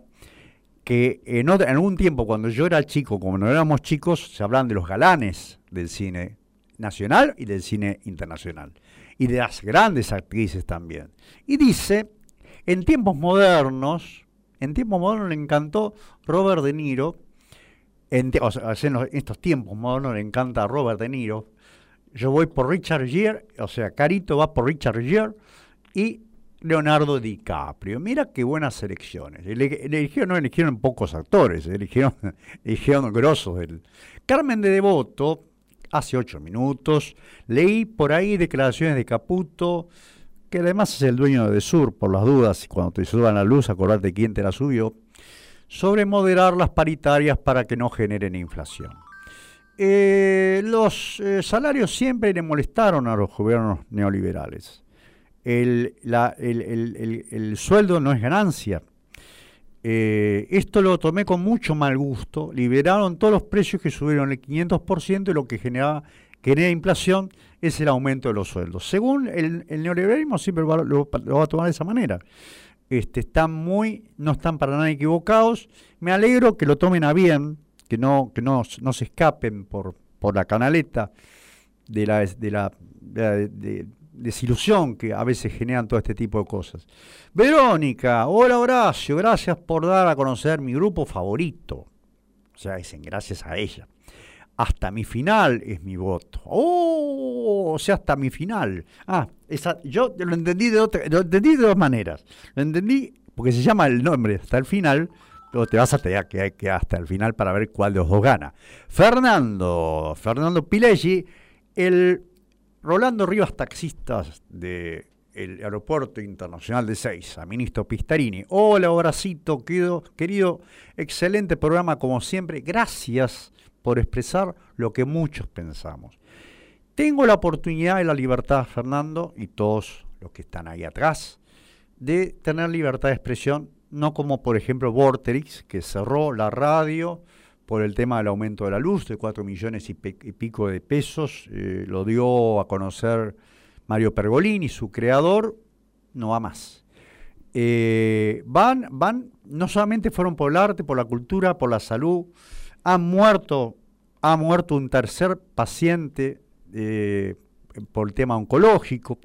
que en, otro, en algún tiempo, cuando yo era chico, como no éramos chicos, se hablaban de los galanes del cine nacional y del cine internacional. Y de las grandes actrices también. Y dice, en tiempos modernos, en tiempos modernos le encantó Robert De Niro, en, o sea, en, los, en estos tiempos modernos le encanta Robert De Niro. Yo voy por Richard Gere, o sea, Carito va por Richard Gere y Leonardo DiCaprio. Mira qué buenas selecciones. Le, le eligieron, no eligieron pocos actores, eligieron, eligieron grosos. Del... Carmen de Devoto, hace ocho minutos, leí por ahí declaraciones de Caputo que además es el dueño de Desur, por las dudas, y cuando te suban la luz, acordate quién te la subió, sobre moderar las paritarias para que no generen inflación. Eh, los eh, salarios siempre le molestaron a los gobiernos neoliberales. El, la, el, el, el, el sueldo no es ganancia. Eh, esto lo tomé con mucho mal gusto. Liberaron todos los precios que subieron el quinientos por ciento y lo que generaba, genera inflación es el aumento de los sueldos. Según el, el neoliberalismo siempre va, lo, lo va a tomar de esa manera. Este, están muy, no están para nada equivocados. Me alegro que lo tomen a bien, que no, que no, no se escapen por, por la canaleta de la, de la de, de, de desilusión que a veces generan todo este tipo de cosas. Verónica, hola Horacio, gracias por dar a conocer mi grupo favorito. O sea, dicen gracias a ella. Hasta mi final es mi voto. Oh, o sea, hasta mi final. Ah, esa, yo lo entendí de otra, lo entendí de dos maneras. Lo entendí porque se llama el nombre hasta el final, pero te vas a tener que, que hasta el final para ver cuál de los dos gana. Fernando, Fernando Pileggi, el Rolando Rivas, taxistas del Aeropuerto Internacional de Ezeiza, ministro Pistarini. Hola, Horacito, querido, querido, excelente programa como siempre. Gracias por expresar lo que muchos pensamos. Tengo la oportunidad y la libertad, Fernando, y todos los que están ahí atrás, de tener libertad de expresión, no como, por ejemplo, Vorterix, que cerró la radio por el tema del aumento de la luz, de cuatro millones y, pe- y pico de pesos, eh, lo dio a conocer Mario Pergolini, su creador, no va más. Eh, van, van, no solamente fueron por el arte, por la cultura, por la salud, han muerto, ha muerto un tercer paciente eh, por el tema oncológico.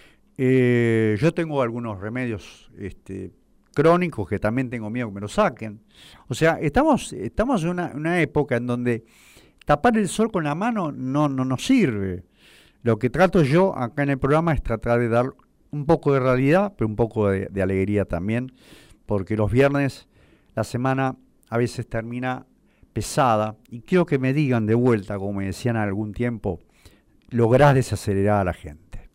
Eh, yo tengo algunos remedios este, crónicos que también tengo miedo que me lo saquen. O sea, estamos, estamos en una, una época en donde tapar el sol con la mano no, no nos sirve. Lo que trato yo acá en el programa es tratar de dar un poco de realidad, pero un poco de, de alegría también, porque los viernes la semana a veces termina pesada, y quiero que me digan de vuelta, como me decían algún tiempo, lográs desacelerar a la gente.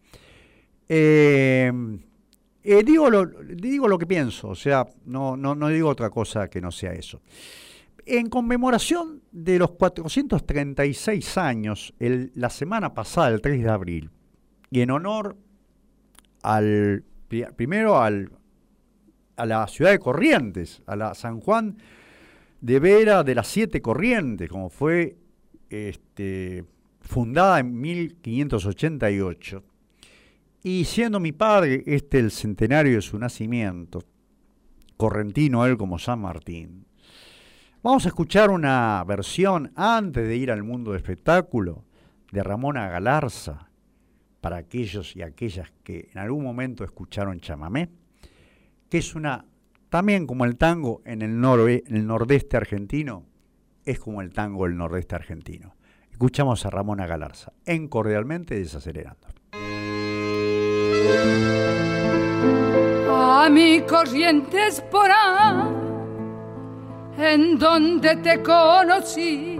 Eh... Eh, digo, lo, digo lo que pienso, o sea, no, no, no digo otra cosa que no sea eso. En conmemoración de los cuatrocientos treinta y seis años, el, la semana pasada, el tres de abril, y en honor al primero al, a la ciudad de Corrientes, a la San Juan de Vera de las Siete Corrientes, como fue este, fundada en mil quinientos ochenta y ocho, y siendo mi padre este el centenario de su nacimiento, correntino él como San Martín, vamos a escuchar una versión, antes de ir al mundo de espectáculo, de Ramona Galarza, para aquellos y aquellas que en algún momento escucharon chamamé, que es una, también como el tango en el, norbe, en el nordeste argentino, es como el tango del nordeste argentino. Escuchamos a Ramona Galarza, en Cordialmente Desacelerando. A mi Corrientes por ahí, en donde te conocí,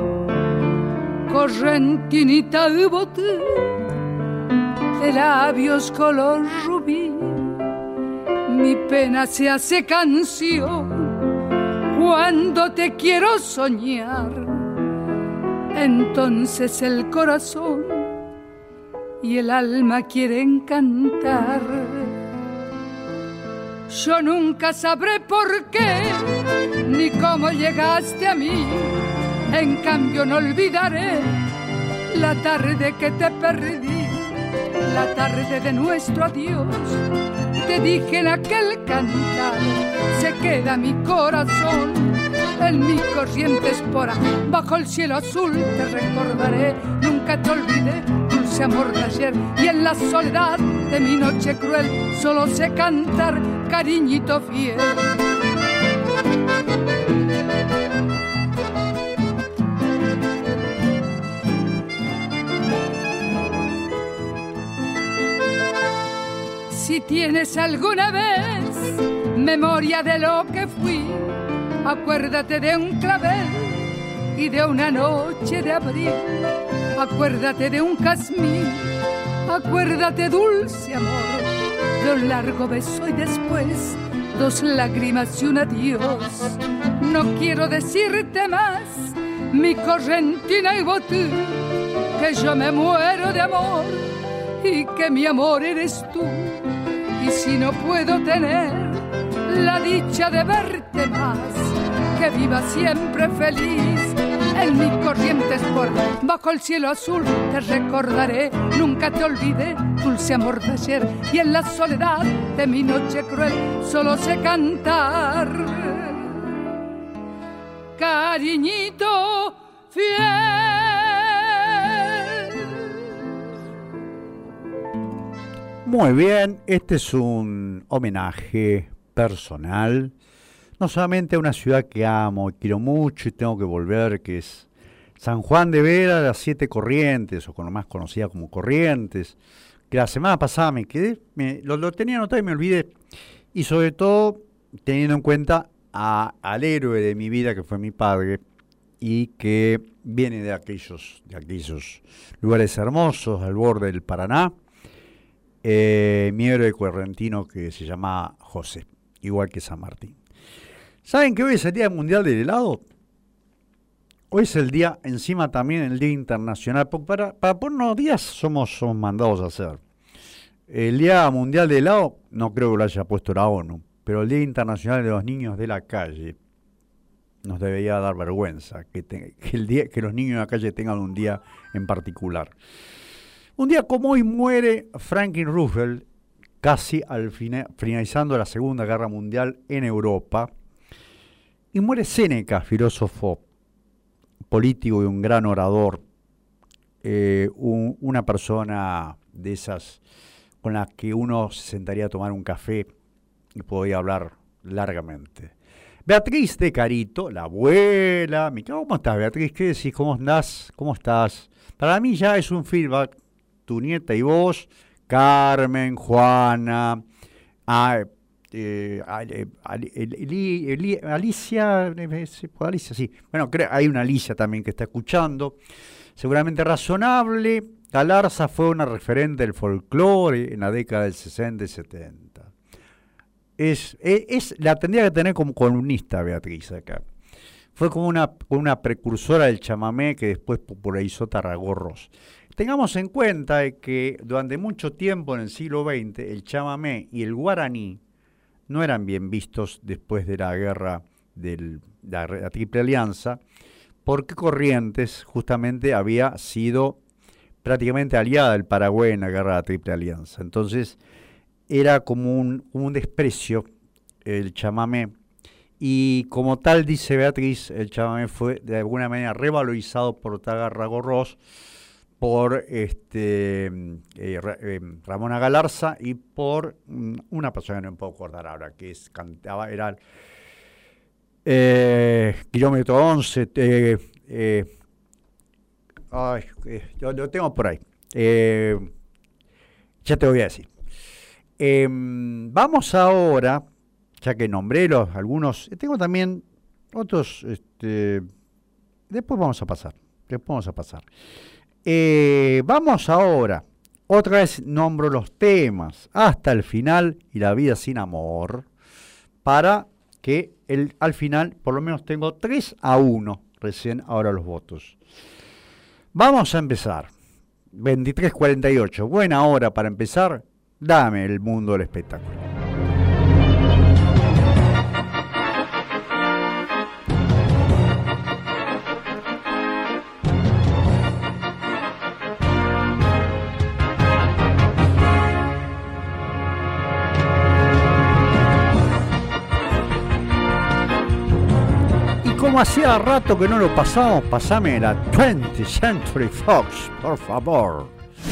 correntinita y boté, de labios color rubí, mi pena se hace canción cuando te quiero soñar. Entonces el corazón y el alma quieren cantar. Yo nunca sabré por qué ni cómo llegaste a mí. En cambio no olvidaré la tarde que te perdí, la tarde de nuestro adiós. Te dije en aquel cantar, se queda mi corazón en mi Corrientes por ahí. Bajo el cielo azul te recordaré, nunca te olvidé, dulce amor de ayer. Y en la soledad de mi noche cruel solo sé cantar, cariñito fiel. Si tienes alguna vez memoria de lo que fui, acuérdate de un clavel y de una noche de abril. Acuérdate de un jazmín, acuérdate dulce amor de un largo beso y después dos lágrimas y un adiós. No quiero decirte más, mi correntina y botú, que yo me muero de amor y que mi amor eres tú. Y si no puedo tener la dicha de verte más, que viva siempre feliz en mi corriente sport. Bajo el cielo azul te recordaré, nunca te olvidé, dulce amor de ayer. Y en la soledad de mi noche cruel solo sé cantar, cariñito fiel. Muy bien, este es un homenaje personal, no solamente a una ciudad que amo y quiero mucho y tengo que volver, que es San Juan de Vera, las Siete Corrientes, o con lo más conocida como Corrientes, que la semana pasada me quedé, me, lo, lo tenía anotado y me olvidé, y sobre todo teniendo en cuenta a, al héroe de mi vida, que fue mi padre, y que viene de aquellos, de aquellos lugares hermosos al borde del Paraná, eh, mi héroe correntino que se llama José, igual que San Martín. ¿Saben que hoy es el Día Mundial del Helado? Hoy es el día, encima también el Día Internacional, porque para, para ponernos días somos, somos mandados a hacer. El Día Mundial del Helado, no creo que lo haya puesto la ONU, pero el Día Internacional de los Niños de la Calle, nos debería dar vergüenza que, te, que, el día, que los niños de la calle tengan un día en particular. Un día como hoy muere Franklin Roosevelt, casi al fina, finalizando la Segunda Guerra Mundial en Europa, y muere Séneca, filósofo, político y un gran orador, eh, un, una persona de esas con las que uno se sentaría a tomar un café y podía hablar largamente. Beatriz de Carito, la abuela, ¿cómo estás, Beatriz? ¿Qué decís? ¿Cómo andás? ¿Cómo estás? Para mí ya es un feedback, tu nieta y vos, Carmen, Juana, ah, eh, eh, Eli, Eli, Alicia, Alicia, sí. Bueno, creo, hay una Alicia también que está escuchando. Seguramente razonable. Galarza fue una referente del folclore en la década del sesenta y setenta. Es, es, es, la tendría que tener como columnista Beatriz acá. Fue como una, una precursora del chamamé que después popularizó Tarragorros. Tengamos en cuenta que durante mucho tiempo en el siglo veinte el chamamé y el guaraní no eran bien vistos después de la guerra de la, la Triple Alianza, porque Corrientes justamente había sido prácticamente aliada del Paraguay en la guerra de la Triple Alianza. Entonces era como un, como un desprecio el chamamé, y como tal, dice Beatriz, el chamamé fue de alguna manera revalorizado por Tarragorros, por este eh, eh, Ramona Galarza y por mm, una persona que no me puedo acordar ahora, que es, cantaba, era eh, Kilómetro once, eh, eh, ay, eh, lo, lo tengo por ahí, eh, ya te voy a decir. Eh, vamos ahora, ya que nombré los, algunos, tengo también otros, este, después vamos a pasar, después vamos a pasar. Eh, vamos ahora, otra vez nombro los temas, Hasta el final y La vida sin amor, para que el, al final por lo menos tengo tres a uno, recién ahora los votos. Vamos a empezar, veintitrés cuarenta y ocho, buena hora para empezar, dame el mundo del espectáculo. Como hacía rato que no lo pasamos, pasame la twentieth Century Fox, por favor.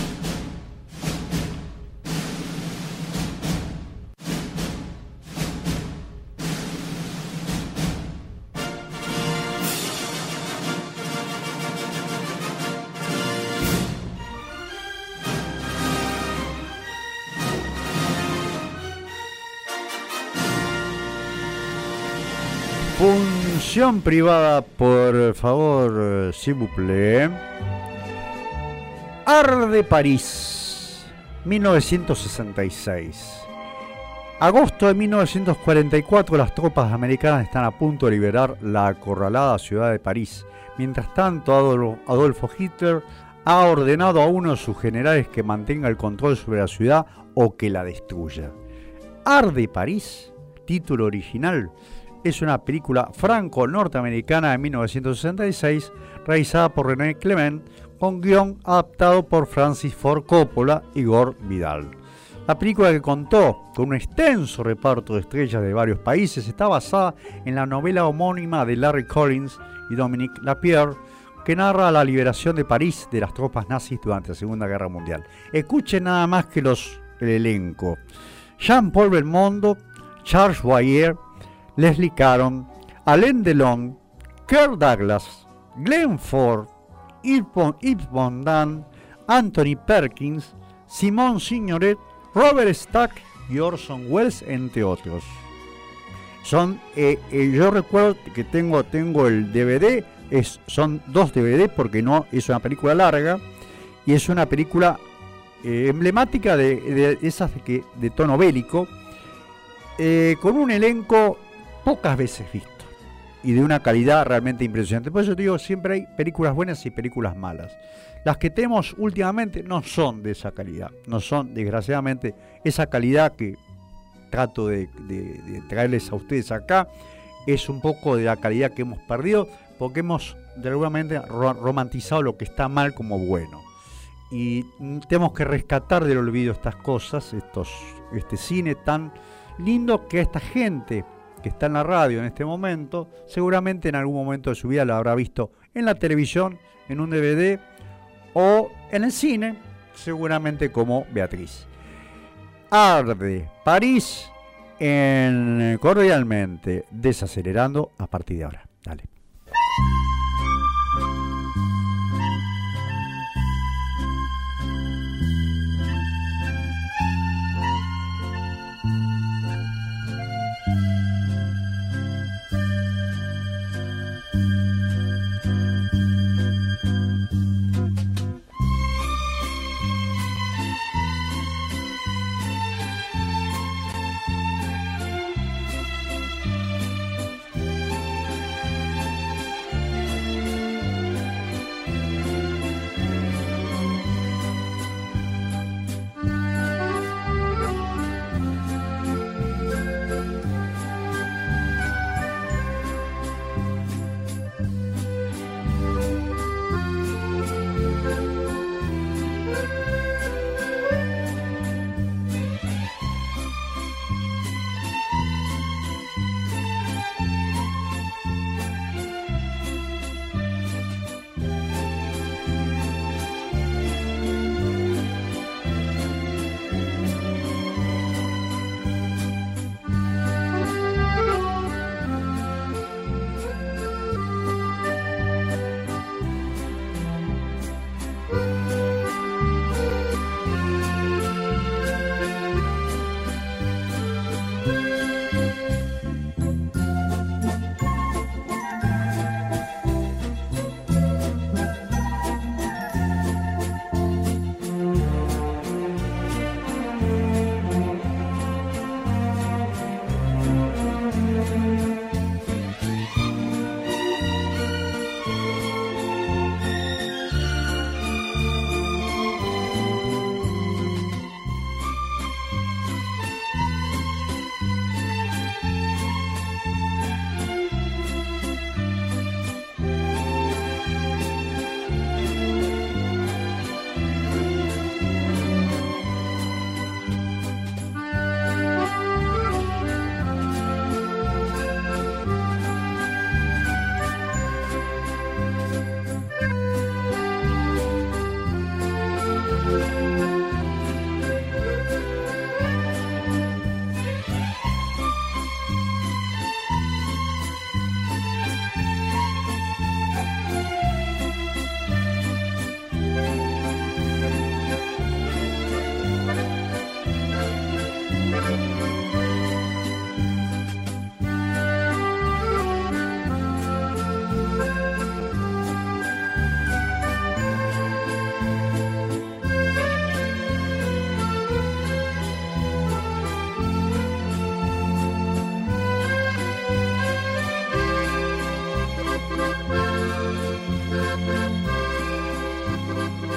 Función privada, por favor, s'il vous plaît. Art de París, mil novecientos sesenta y seis. Agosto de mil novecientos cuarenta y cuatro, las tropas americanas están a punto de liberar la acorralada ciudad de París. Mientras tanto, Adolfo Hitler ha ordenado a uno de sus generales que mantenga el control sobre la ciudad o que la destruya. Arde París, título original, es una película franco-norteamericana de mil novecientos sesenta y seis realizada por René Clement con guión adaptado por Francis Ford Coppola y Gore Vidal. La película, que contó con un extenso reparto de estrellas de varios países, está basada en la novela homónima de Larry Collins y Dominique Lapierre, que narra la liberación de París de las tropas nazis durante la Segunda Guerra Mundial. Escuchen nada más que los, el elenco: Jean-Paul Belmondo, Charles Boyer, Leslie Caron, Alain Delon, Kirk Douglas, Glenn Ford, Yves Montand, Anthony Perkins, Simone Signoret, Robert Stack y Orson Welles, entre otros. Son, eh, eh, yo recuerdo que tengo, tengo el D V D, es, son dos D V D porque no es una película larga y es una película eh, emblemática de, de esas de, que, de tono bélico, eh, con un elenco pocas veces visto y de una calidad realmente impresionante. Por eso te digo, siempre hay películas buenas y películas malas. Las que tenemos últimamente no son de esa calidad, no son, desgraciadamente, esa calidad que trato de, de, de traerles a ustedes acá. Es un poco de la calidad que hemos perdido porque hemos de alguna manera romantizado lo que está mal como bueno. Y tenemos que rescatar del olvido estas cosas, estos, este cine tan lindo que esta gente que está en la radio en este momento, seguramente en algún momento de su vida lo habrá visto en la televisión, en un D V D o en el cine, seguramente como Beatriz. Arde París en Cordialmente Desacelerando a partir de ahora. Dale.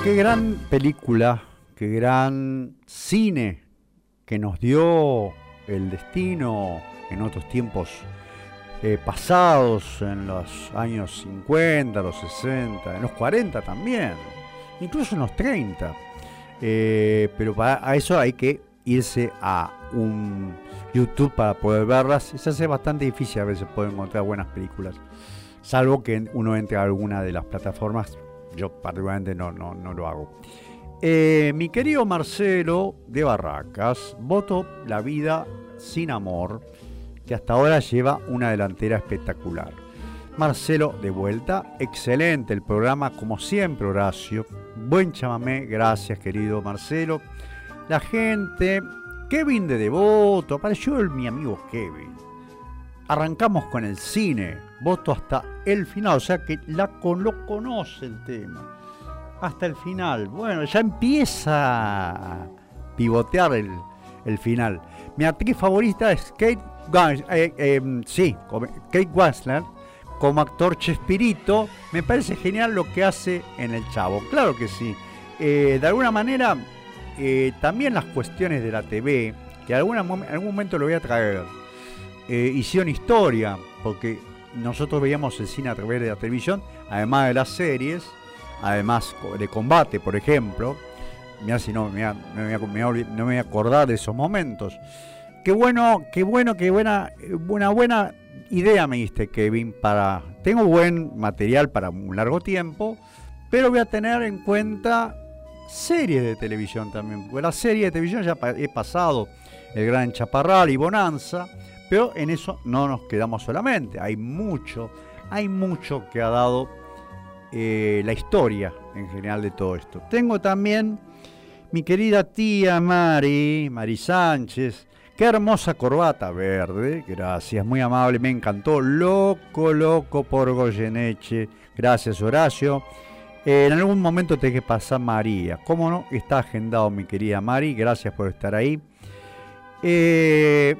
Qué gran película, qué gran cine que nos dio el destino en otros tiempos eh, pasados, en los años cincuenta, los sesenta, en los cuarenta también, incluso en los treinta. Eh, pero para a eso hay que irse a un YouTube para poder verlas. Se hace bastante difícil a veces poder encontrar buenas películas, salvo que uno entre a alguna de las plataformas. Yo particularmente no, no, no lo hago. Eh, mi querido Marcelo de Barracas, voto La vida sin amor, que hasta ahora lleva una delantera espectacular. Marcelo, de vuelta, excelente el programa, como siempre, Horacio. Buen chamamé, gracias, querido Marcelo. La gente, Kevin de Devoto, apareció el, mi amigo Kevin. Arrancamos con el cine, voto hasta el final, o sea que la con, lo conoce el tema. Hasta el final, bueno, ya empieza a pivotear el, el final. Mi actriz favorita es Kate, eh, eh, sí, Kate Winslet, como actor Chespirito. Me parece genial lo que hace en El Chavo, claro que sí. Eh, de alguna manera, eh, también las cuestiones de la T V, que en algún, en algún momento lo voy a traer, eh, hicieron historia, porque nosotros veíamos el cine a través de la televisión, además de las series, además de combate, por ejemplo. Mirá si no me, no, me, me, no me voy a acordar de esos momentos. Qué bueno, qué bueno, qué buena, una buena idea me diste, Kevin, para... Tengo buen material para un largo tiempo, pero voy a tener en cuenta series de televisión también, porque la serie de televisión ya he pasado El Gran Chaparral y Bonanza, pero en eso no nos quedamos solamente. Hay mucho, hay mucho que ha dado eh, la historia en general de todo esto. Tengo también mi querida tía Mari, Mari Sánchez. Qué hermosa corbata verde, gracias, muy amable, me encantó. Loco, loco por Goyeneche, gracias Horacio. Eh, en algún momento te que pasar María, ¿cómo no? Está agendado mi querida Mari, gracias por estar ahí. Eh,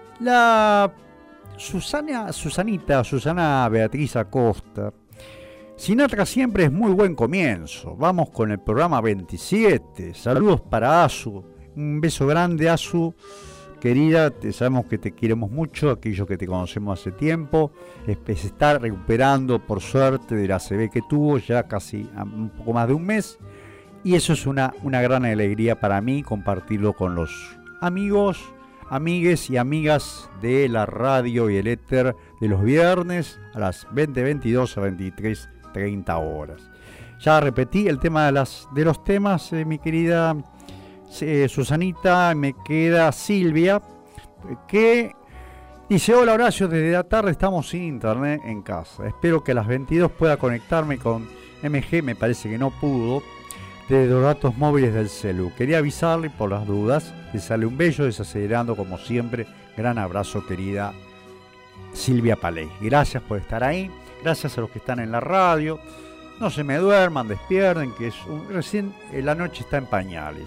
la Susana, Susanita, Susana Beatriz Acosta. Sinatra siempre es muy buen comienzo. Vamos con el programa veintisiete. Saludos para Azu. Un beso grande, Azu. Querida, te, sabemos que te queremos mucho, aquellos que te conocemos hace tiempo. Se está recuperando, por suerte, de la A C V que tuvo ya casi un poco más de un mes. Y eso es una, una gran alegría para mí, compartirlo con los amigos, amigues y amigas de la radio y el éter de los viernes a las veinte veintidós a veintitrés treinta horas. Ya repetí el tema de, las, de los temas, eh, mi querida eh, Susanita. Me queda Silvia, que dice: hola Horacio, desde la tarde estamos sin internet en casa. Espero que a las veintidós pueda conectarme con M G, me parece que no pudo, desde los datos móviles del celu. Quería avisarle por las dudas. Le sale un bello desacelerando como siempre. Gran abrazo, querida Silvia Paley. Gracias por estar ahí. Gracias a los que están en la radio. No se me duerman, despierten, que es un, recién la noche está en pañales.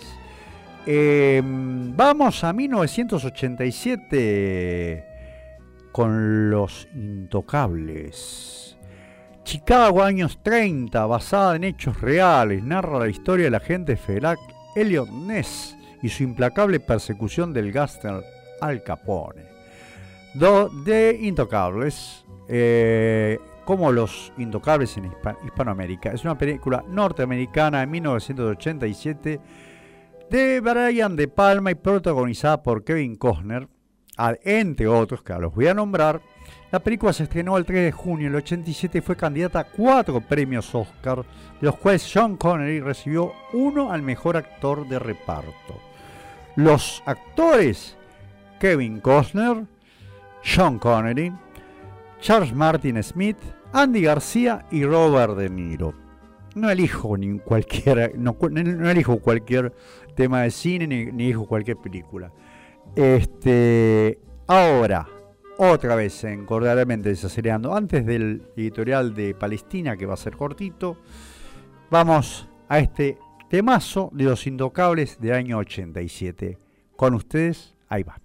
Eh, vamos a mil novecientos ochenta y siete con Los Intocables. Chicago, años treinta, basada en hechos reales, narra la historia del agente federal Elliot Ness y su implacable persecución del gángster Al Capone. Do, de Intocables, eh, como Los Intocables en Hispan- Hispanoamérica. Es una película norteamericana de mil novecientos ochenta y siete de Brian De Palma y protagonizada por Kevin Costner, entre otros que los voy a nombrar. La película se estrenó el tres de junio del ochenta y siete y fue candidata a cuatro premios Oscar, de los cuales Sean Connery recibió uno al mejor actor de reparto. Los actores: Kevin Costner, Sean Connery, Charles Martin Smith, Andy García y Robert De Niro. No elijo ni cualquier, no, no elijo cualquier tema de cine ni, ni elijo cualquier película. Este, ahora, otra vez, cordialmente desacelerando, antes del editorial de Palestina, que va a ser cortito, vamos a este temazo de Los Intocables del año ochenta y siete. Con ustedes, ahí va.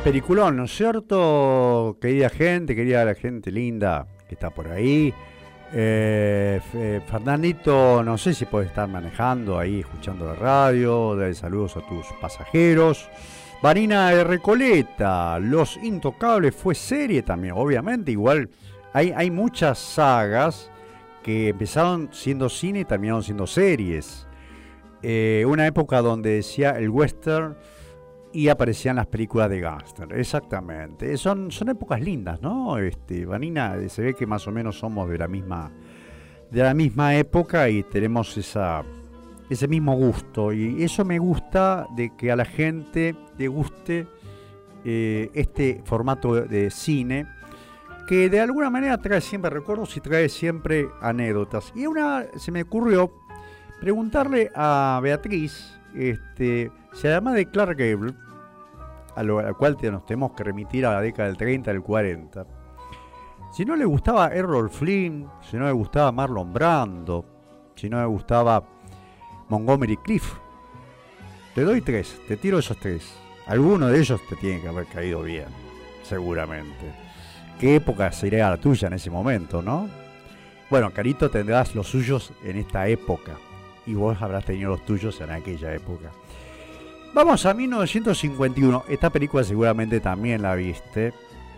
Peliculón, ¿no es cierto? Querida gente, querida la gente linda que está por ahí. Eh, eh, Fernandito, no sé si puede estar manejando ahí, escuchando la radio. De saludos a tus pasajeros. Vanina de Recoleta, Los Intocables fue serie también, obviamente. Igual hay, hay muchas sagas que empezaron siendo cine y terminaron siendo series. Eh, una época donde decía el western y aparecían las películas de gángster, exactamente. Son, son épocas lindas, ¿no? Este, Vanina, se ve que más o menos somos de la misma, de la misma época y tenemos esa, ese mismo gusto. Y eso me gusta de que a la gente le guste eh, este formato de cine, que de alguna manera trae siempre recuerdos y trae siempre anécdotas. Y una se me ocurrió preguntarle a Beatriz, este, si además de Clark Gable, a lo al cual te, nos tenemos que remitir a la década del treinta, del cuarenta, si no le gustaba Errol Flynn, si no le gustaba Marlon Brando, si no le gustaba Montgomery Clift, te doy tres, te tiro esos tres. Alguno de ellos te tiene que haber caído bien, seguramente. ¿Qué época sería la tuya en ese momento, no? Bueno, Carito, tendrás los suyos en esta época y vos habrás tenido los tuyos en aquella época. Vamos a mil novecientos cincuenta y uno. Esta película seguramente también la viste.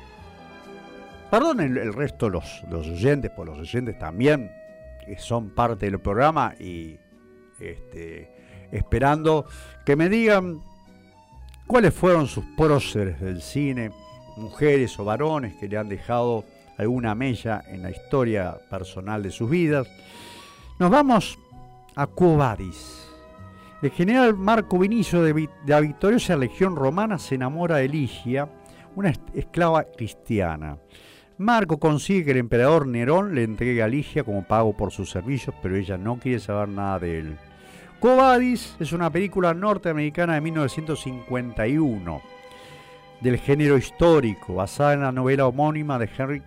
Perdón el, el resto de los, los oyentes, por los oyentes también, que son parte del programa y este, esperando que me digan cuáles fueron sus próceres del cine, mujeres o varones que le han dejado alguna mella en la historia personal de sus vidas. Nos vamos a Quo Vadis. El general Marco Vinicio de, de la victoriosa legión romana se enamora de Ligia, una esclava cristiana. Marco consigue que el emperador Nerón le entregue a Ligia como pago por sus servicios, pero ella no quiere saber nada de él. Quo Vadis es una película norteamericana de mil novecientos cincuenta y uno, del género histórico, basada en la novela homónima de Henry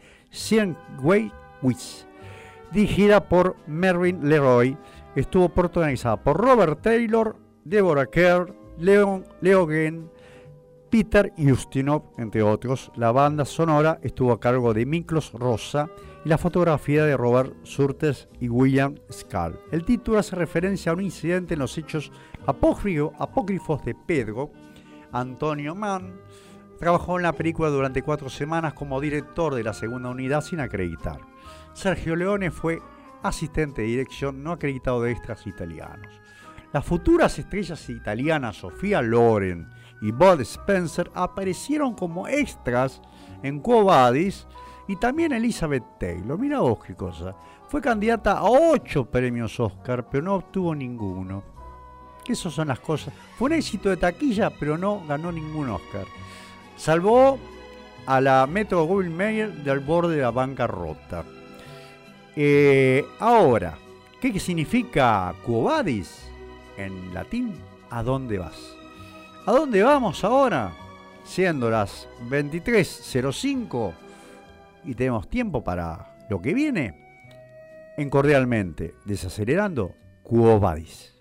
Sienkiewicz, dirigida por Mervyn LeRoy. Estuvo protagonizada por Robert Taylor, Deborah Kerr, Leon, Leo Genn, Peter Ustinov, entre otros. La banda sonora estuvo a cargo de Miklos Rosa y la fotografía de Robert Surtees y William Scull. El título hace referencia a un incidente en los hechos apócrifos de Pedro. Antonio Mann trabajó en la película durante cuatro semanas como director de la segunda unidad sin acreditar. Sergio Leone fue asistente de dirección no acreditado de extras italianos. Las futuras estrellas italianas Sofía Loren y Bud Spencer aparecieron como extras en Quo Vadis y también Elizabeth Taylor. Mira vos qué cosa. Fue candidata a ocho premios Oscar, pero no obtuvo ninguno. Esas son las cosas. Fue un éxito de taquilla, pero no ganó ningún Oscar. Salvó a la Metro-Goldwyn-Mayer del borde de la bancarrota. Eh, ahora, ¿qué significa Quo Vadis? En latín, ¿a dónde vas? ¿A dónde vamos ahora? Siendo las veintitrés cero cinco y tenemos tiempo para lo que viene, en Cordialmente Desacelerando, Quo Vadis.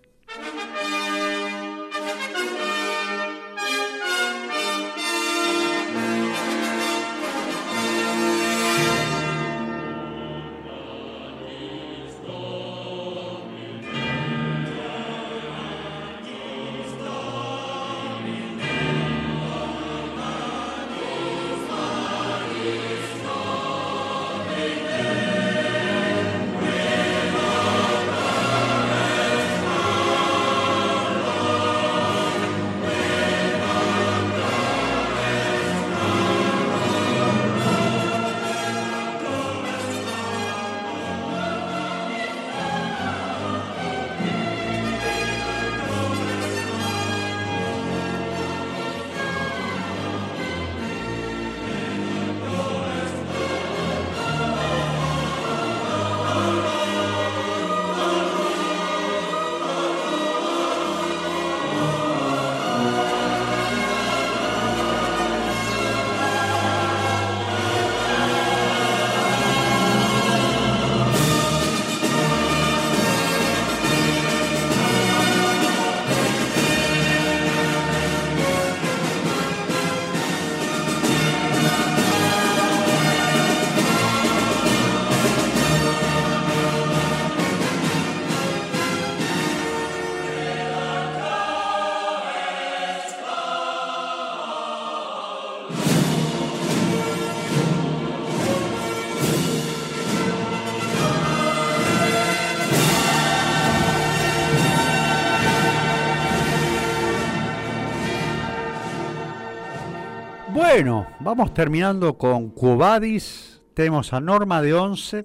Bueno, vamos terminando con Quo Vadis. Tenemos a Norma de Once.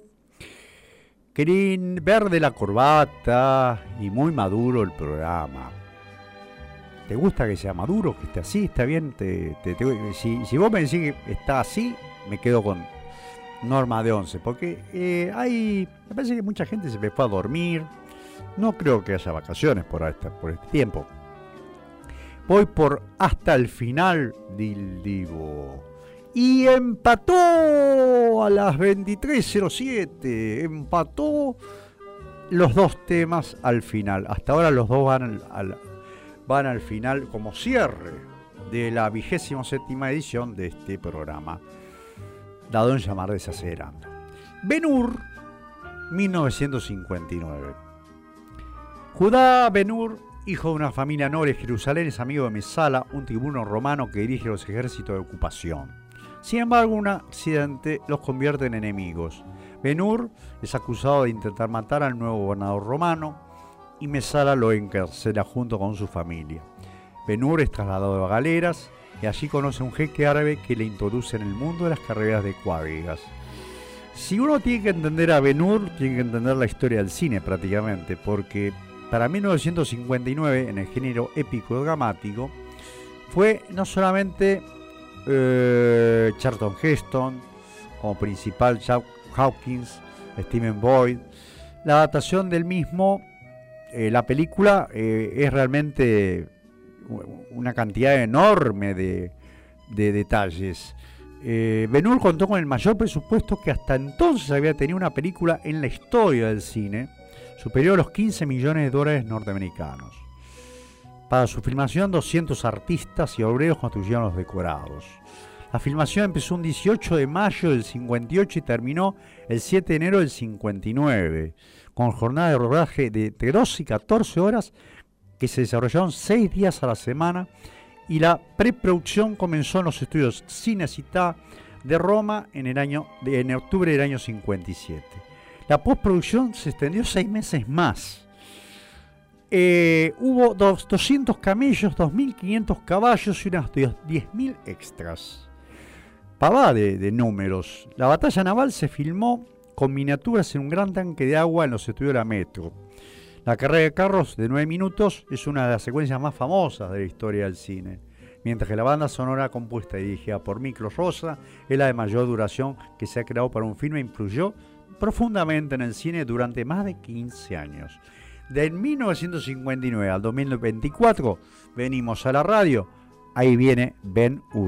Querín verde la corbata y muy maduro el programa. ¿Te gusta que sea maduro, que esté así? ¿Está bien? Te, te, te, si, si vos me decís que está así, me quedo con Norma de Once. Porque eh, hay, me parece que mucha gente se me fue a dormir. No creo que haya vacaciones por este, por este tiempo. Voy por hasta el final del Divo. Y empató a las veintitrés cero siete. Empató los dos temas al final. Hasta ahora los dos van al, al, van al final como cierre de la vigésima séptima edición de este programa, dado en llamar Desacelerando. Ben-Hur, mil novecientos cincuenta y nueve. Judá Ben-Hur, hijo de una familia noble de Jerusalén, es amigo de Mesala, un tribuno romano que dirige los ejércitos de ocupación. Sin embargo, un accidente los convierte en enemigos. Ben-Hur es acusado de intentar matar al nuevo gobernador romano y Mesala lo encarcela junto con su familia. Ben-Hur es trasladado a galeras y allí conoce a un jeque árabe que le introduce en el mundo de las carreras de cuadrigas. Si uno tiene que entender a Ben-Hur, tiene que entender la historia del cine prácticamente, porque para mil novecientos cincuenta y nueve, en el género épico dramático, fue no solamente eh, Charlton Heston como principal, Jack Hawkins, Stephen Boyd, la adaptación del mismo, eh, la película eh, es realmente una cantidad enorme de, de detalles. Eh, Ben-Hur contó con el mayor presupuesto que hasta entonces había tenido una película en la historia del cine, superior a los quince millones de dólares norteamericanos. Para su filmación, doscientos artistas y obreros construyeron los decorados. La filmación empezó un dieciocho de mayo del cincuenta y ocho y terminó el siete de enero del cincuenta y nueve, con jornada de rodaje de entre doce y catorce horas que se desarrollaron seis días a la semana, y la preproducción comenzó en los estudios Cinecittà de Roma en, el año, en octubre del año cincuenta y siete. La postproducción se extendió seis meses más. Eh, hubo dos, doscientos camellos, dos mil quinientos caballos y unas diez mil extras. Pavá de, de números. La batalla naval se filmó con miniaturas en un gran tanque de agua en los estudios de la Metro. La carrera de carros de nueve minutos es una de las secuencias más famosas de la historia del cine, mientras que la banda sonora compuesta y dirigida por Miklos Rosa es la de mayor duración que se ha creado para un filme e influyó profundamente en el cine durante más de quince años. De mil novecientos cincuenta y nueve al dos mil veinticuatro venimos a la radio. Ahí viene Ben-Hur.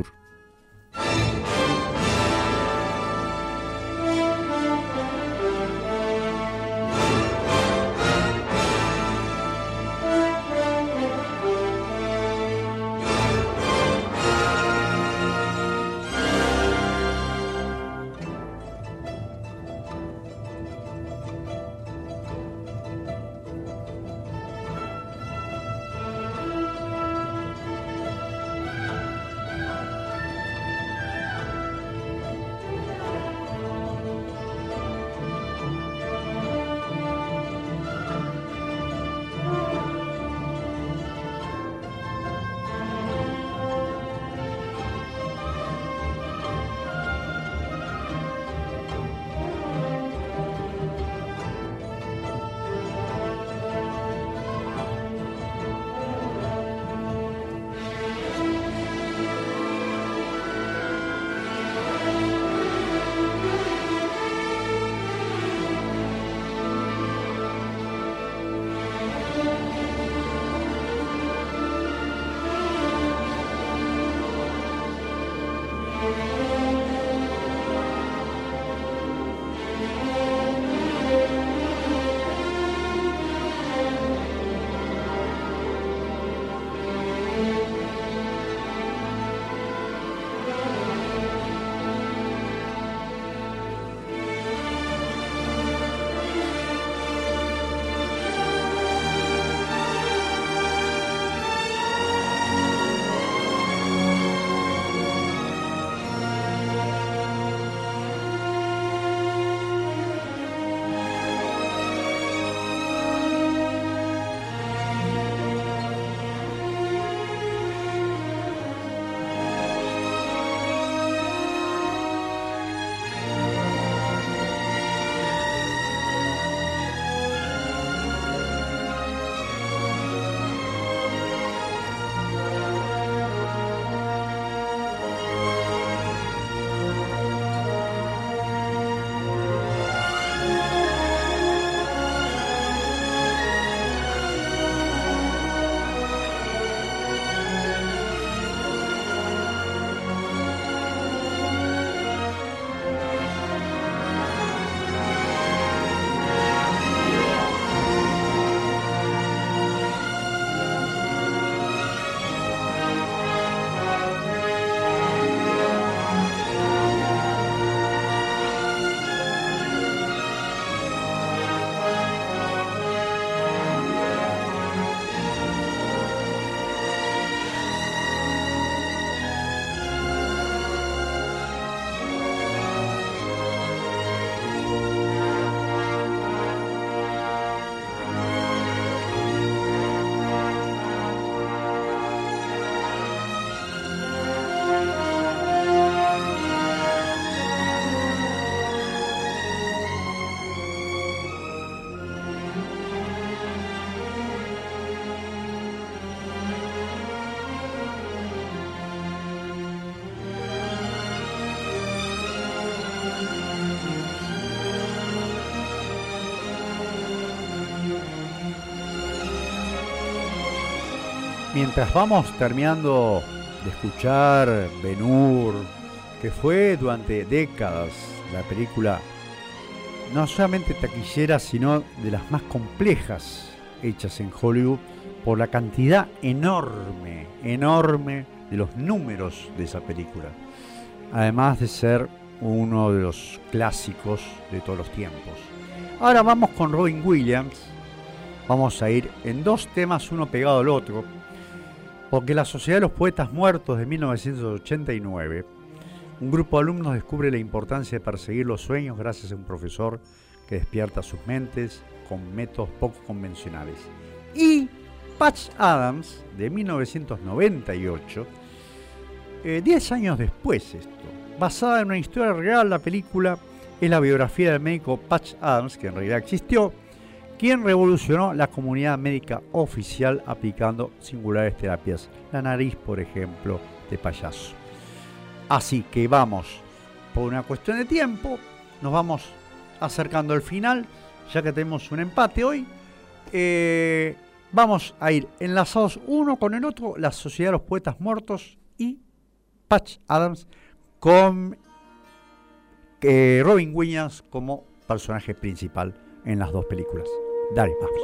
mientras vamos terminando de escuchar Ben-Hur, que fue durante décadas la película no solamente taquillera, sino de las más complejas hechas en Hollywood, por la cantidad enorme, enorme de los números de esa película. Además de ser uno de los clásicos de todos los tiempos. Ahora vamos con Robin Williams. Vamos a ir en dos temas, uno pegado al otro, porque la Sociedad de los Poetas Muertos de mil novecientos ochenta y nueve, un grupo de alumnos descubre la importancia de perseguir los sueños gracias a un profesor que despierta sus mentes con métodos poco convencionales. Y Patch Adams, de mil novecientos noventa y ocho, eh, diez años después esto, basada en una historia real, la película es la biografía del médico Patch Adams, que en realidad existió, quien revolucionó la comunidad médica oficial aplicando singulares terapias, la nariz, por ejemplo, de payaso. Así que vamos, por una cuestión de tiempo, nos vamos acercando al final, ya que tenemos un empate hoy. Eh, vamos a ir enlazados uno con el otro, la Sociedad de los Poetas Muertos y Patch Adams, con eh, Robin Williams como personaje principal en las dos películas. Dale, vamos.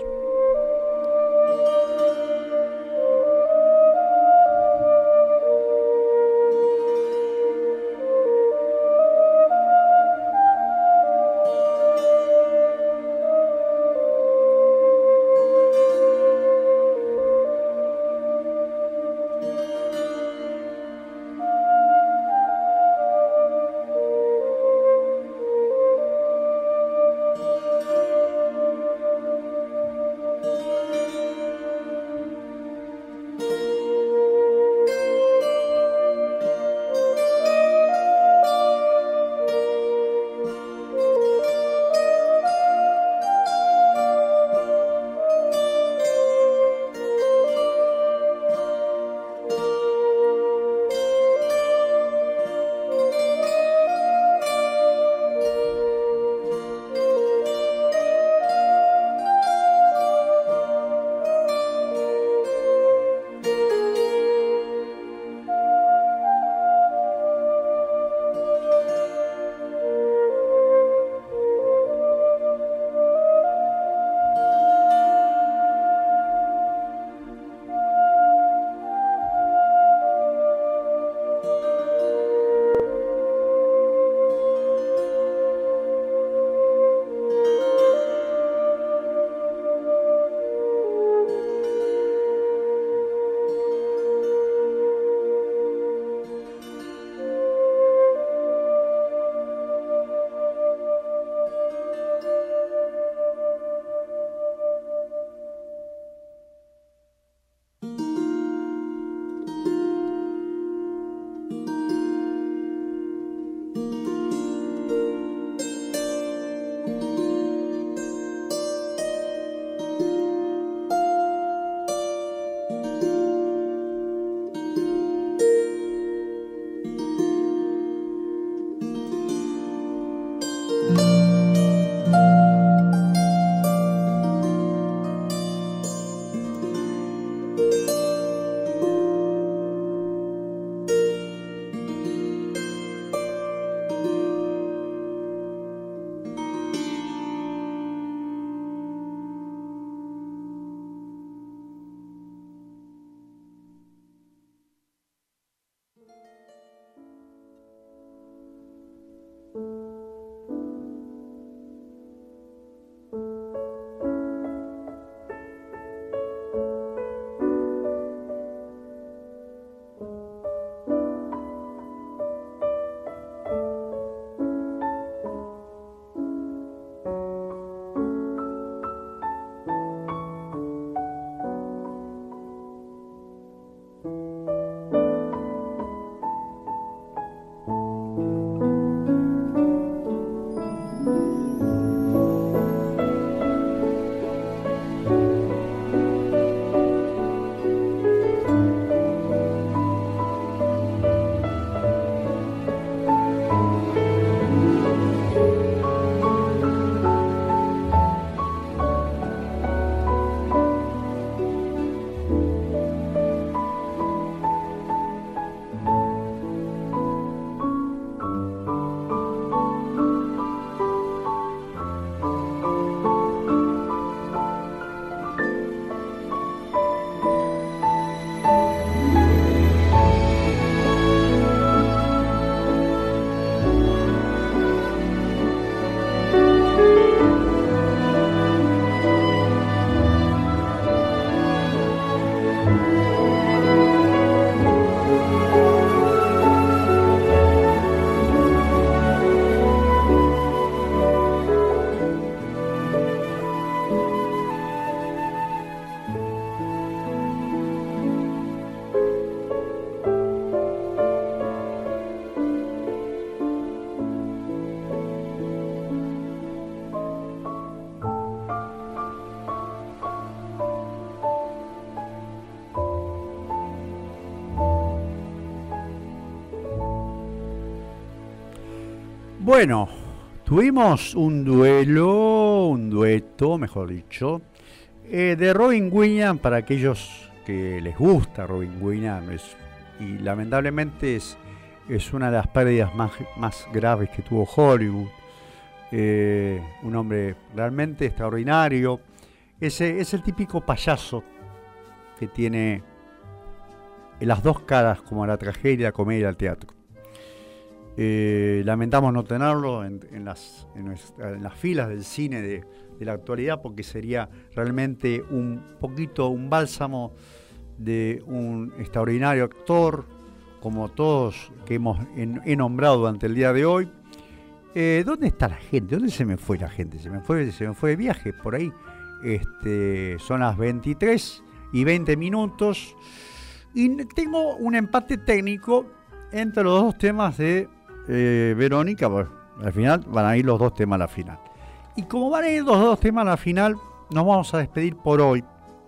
Bueno, tuvimos un duelo, un dueto, mejor dicho, eh, de Robin Williams, para aquellos que les gusta Robin Williams, y lamentablemente es, es una de las pérdidas más, más graves que tuvo Hollywood. Eh, un hombre realmente extraordinario. Ese es el típico payaso que tiene las dos caras, como la tragedia, la comedia y el teatro. Eh, lamentamos no tenerlo en, en, las, en, nuestra, en las filas del cine de, de la actualidad, porque sería realmente un poquito un bálsamo de un extraordinario actor, como todos que hemos en, he nombrado durante el día de hoy. Eh, ¿Dónde está la gente? ¿Dónde se me fue la gente? Se me fue, se me fue de viaje por ahí. Este, son las veintitrés y veinte minutos y tengo un empate técnico entre los dos temas de eh, Verónica. Bueno, al final van a ir los dos temas a la final. Y como van a ir los dos temas a la final, nos vamos a despedir por hoy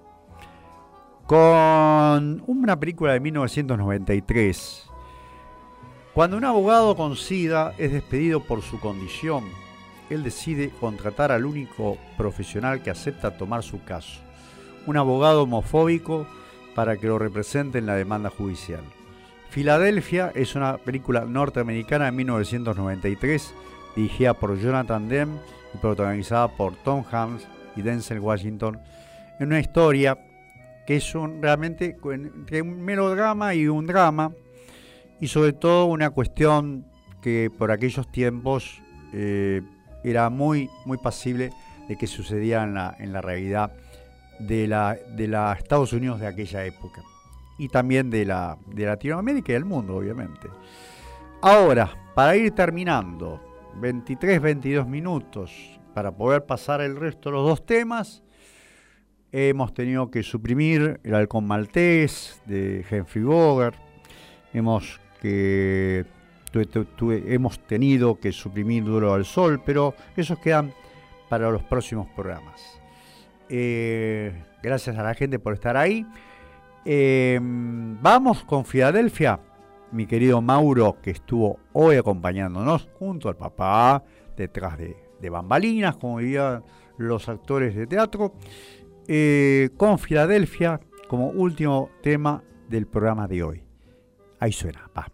con una película de mil novecientos noventa y tres. Cuando un abogado con SIDA es despedido por su condición, él decide contratar al único profesional que acepta tomar su caso, un abogado homofóbico, para que lo represente en la demanda judicial. Filadelfia es una película norteamericana de mil novecientos noventa y tres, dirigida por Jonathan Demme y protagonizada por Tom Hanks y Denzel Washington, en una historia que es un, realmente entre un melodrama y un drama, y sobre todo una cuestión que por aquellos tiempos eh, era muy, muy pasible de que sucediera en la, en la realidad de la, de la Estados Unidos de aquella época, y también de, la, de Latinoamérica y del mundo, obviamente. Ahora, para ir terminando, veintitrés, veintidós minutos, para poder pasar el resto de los dos temas, hemos tenido que suprimir El halcón maltés de Humphrey Bogart, hemos, que, tu, tu, tu, hemos tenido que suprimir Duro al Sol, pero esos quedan para los próximos programas. Eh, gracias a la gente por estar ahí. Eh, vamos con Filadelfia, mi querido Mauro, que estuvo hoy acompañándonos junto al papá, detrás de, de bambalinas, como dirían los actores de teatro, eh, con Filadelfia como último tema del programa de hoy. Ahí suena, va.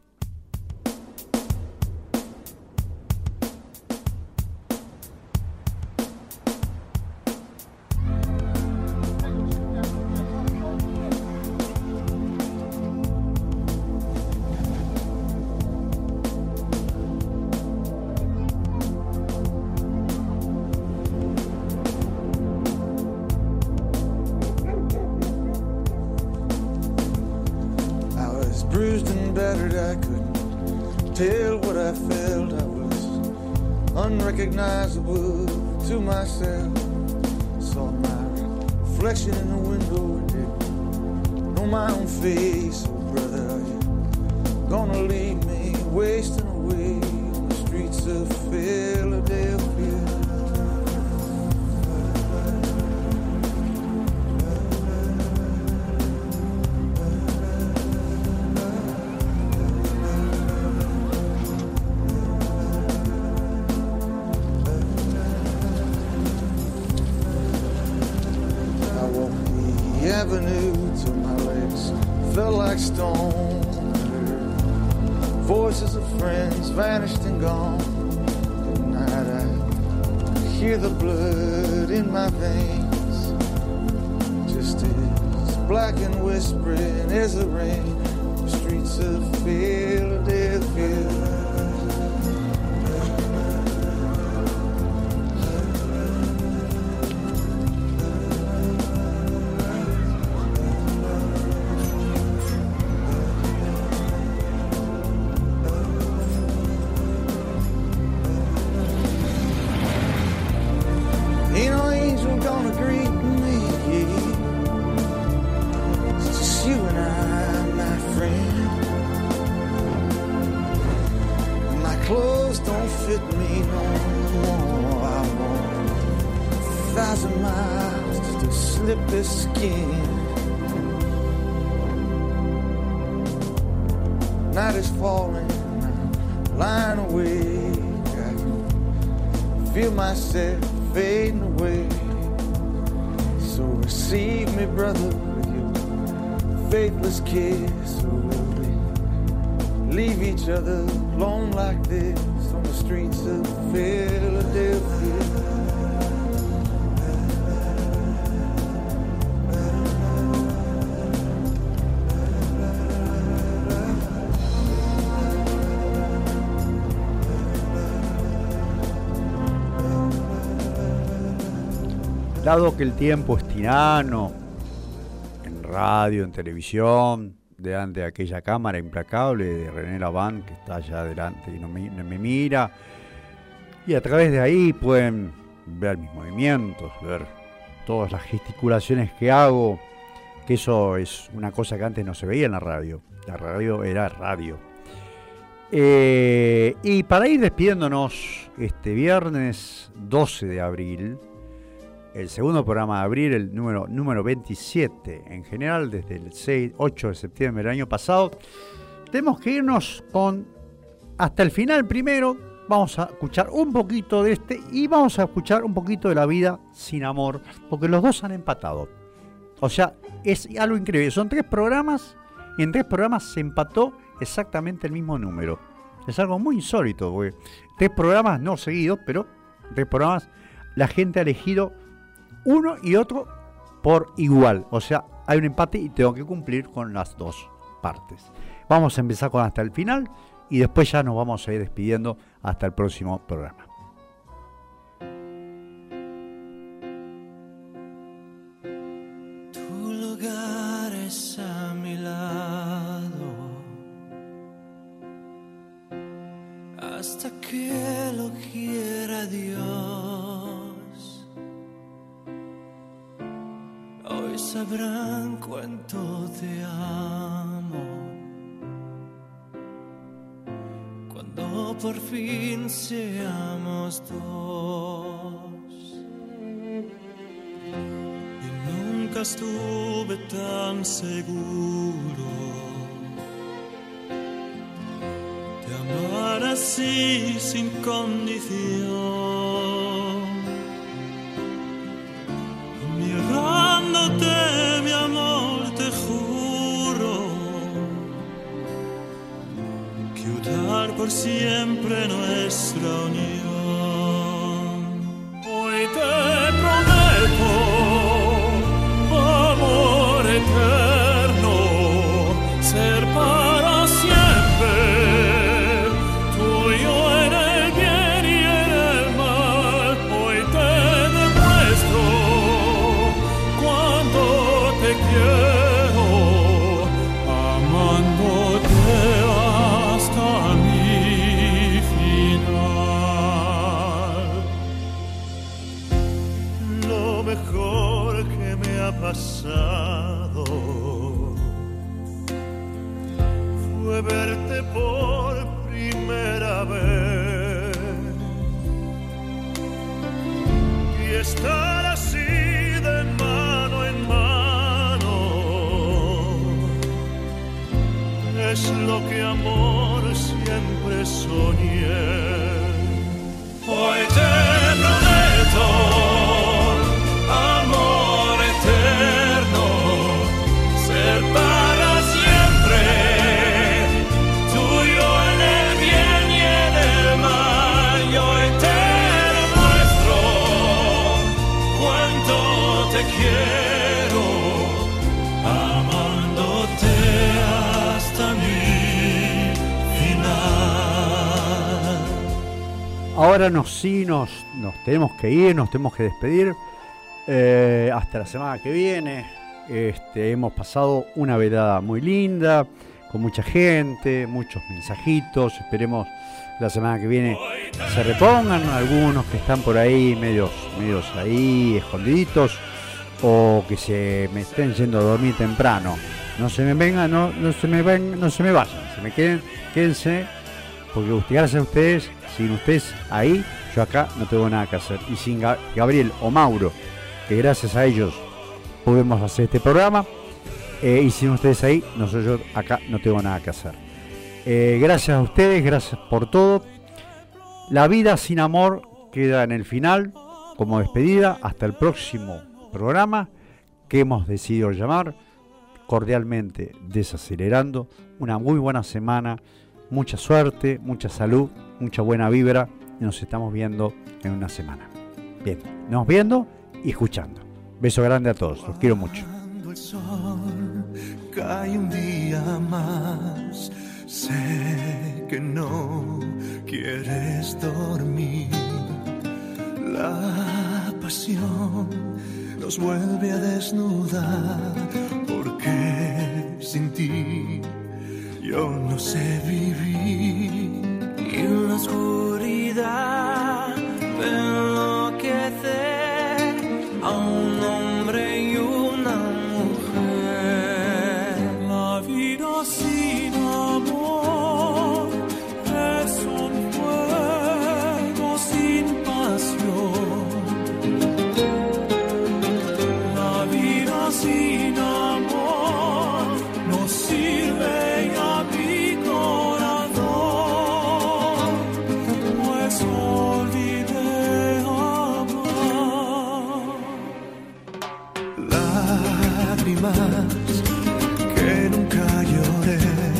Unrecognizable to myself. Saw my reflection in the window and didn't know my own face. Oh brother, are you gonna leave me wasting away on the streets of Philadelphia? Till my legs felt like stone. Voices of friends vanished and gone. At night I hear the blood in my veins, just as black and whispering as the rain. The streets of Philadelphia. Night is falling, I'm lying awake. I feel myself fading away. So receive me, brother, with your faithless kiss. Or will we leave each other alone like this on the streets of Philadelphia? Dado que el tiempo es tirano, en radio, en televisión, delante de aquella cámara implacable de René Laván, que está allá adelante y no me, no me mira, y a través de ahí pueden ver mis movimientos, ver todas las gesticulaciones que hago, que eso es una cosa que antes no se veía en la radio. La radio era radio. Eh, y para ir despidiéndonos, este viernes doce de abril, el segundo programa de abril, el número, número veintisiete en general, desde el seis, ocho de septiembre del año pasado, tenemos que irnos con hasta el final primero. Vamos a escuchar un poquito de este y vamos a escuchar un poquito de La vida sin amor, porque los dos han empatado. O sea, es algo increíble. Son tres programas y en tres programas se empató exactamente el mismo número. Es algo muy insólito, porque tres programas no seguidos, pero tres programas la gente ha elegido uno y otro por igual. O sea, hay un empate y tengo que cumplir con las dos partes. Vamos a empezar con hasta el final y después ya nos vamos a ir despidiendo hasta el próximo programa. Tu lugar es a mi lado hasta que lo quiera Dios. Hoy sabrán cuánto te amo cuando por fin seamos dos. Y nunca estuve tan seguro de amar así sin condición. Mirándote, mi amor, te juro que unir por siempre nuestra unión. Hoy te prometo amor eterno, ser para siempre tuyo en el bien y en el mal. Hoy te demuestro cuánto te quiero, amándote hasta mi final. Lo mejor que me ha pasado fue verte por primera vez y estar así de mano en mano. Es lo que amor siempre soñé. Hoy te prometo amor eterno, ser para siempre tuyo en el bien y en el mal. Y hoy te demuestro cuánto te quiero, amándote hasta mi final. Ahora nos sí nos, nos tenemos que ir, nos tenemos que despedir. Eh, hasta la semana que viene. Este, hemos pasado una velada muy linda, con mucha gente, muchos mensajitos. Esperemos la semana que viene se repongan algunos que están por ahí medios, medios ahí escondiditos, o que se me estén yendo a dormir temprano. No se me vengan, no, no se me vengan, no se me vayan, se me queden, quédense, porque gracias a ustedes, sin ustedes ahí, yo acá no tengo nada que hacer. Y sin Gabriel o Mauro, que gracias a ellos podemos hacer este programa, eh, y sin ustedes ahí, nosotros acá no tengo nada que hacer. Eh, gracias a ustedes, gracias por todo. La vida sin amor queda en el final, como despedida, hasta el próximo programa que hemos decidido llamar cordialmente Desacelerando. Una muy buena semana, mucha suerte, mucha salud, mucha buena vibra y nos estamos viendo en una semana. Bien, nos viendo y escuchando. Beso grande a todos, los quiero mucho. Cuando el sol cae un día más, sé que no quieres dormir. La pasión nos vuelve a desnudar, porque sin ti yo no sé vivir. Y en la oscuridad enloquece a un hombre y una mujer. La vida sin amor es un fuego sin pasión. La vida sin amor no sirve a mi corazón, pues olvidé amar. Lágrimas que nunca lloré,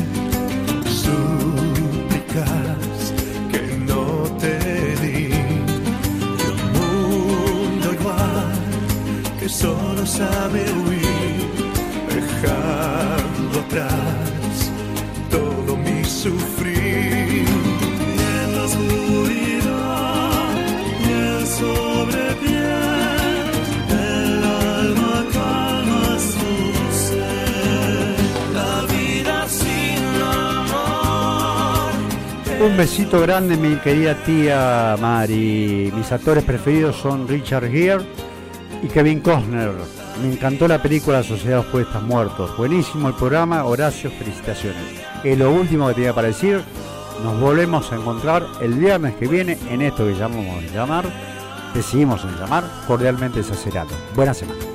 súplicas que no te di, y un mundo igual que solo sabe huir, dejando atrás todo mi sufrir. Y en la oscuridad y el sobrepiel, el alma calma su ser. La vida sin amor. Un besito grande, mi querida tía Mari. Mis actores preferidos son Richard Gere y Kevin Costner. Me encantó la película Sociedad de Poetas Muertos. Buenísimo el programa. Horacio, felicitaciones. Es lo último que tenía para decir. Nos volvemos a encontrar el viernes que viene en esto que llamamos llamar, decidimos en llamar cordialmente Desacelerando. Buena semana.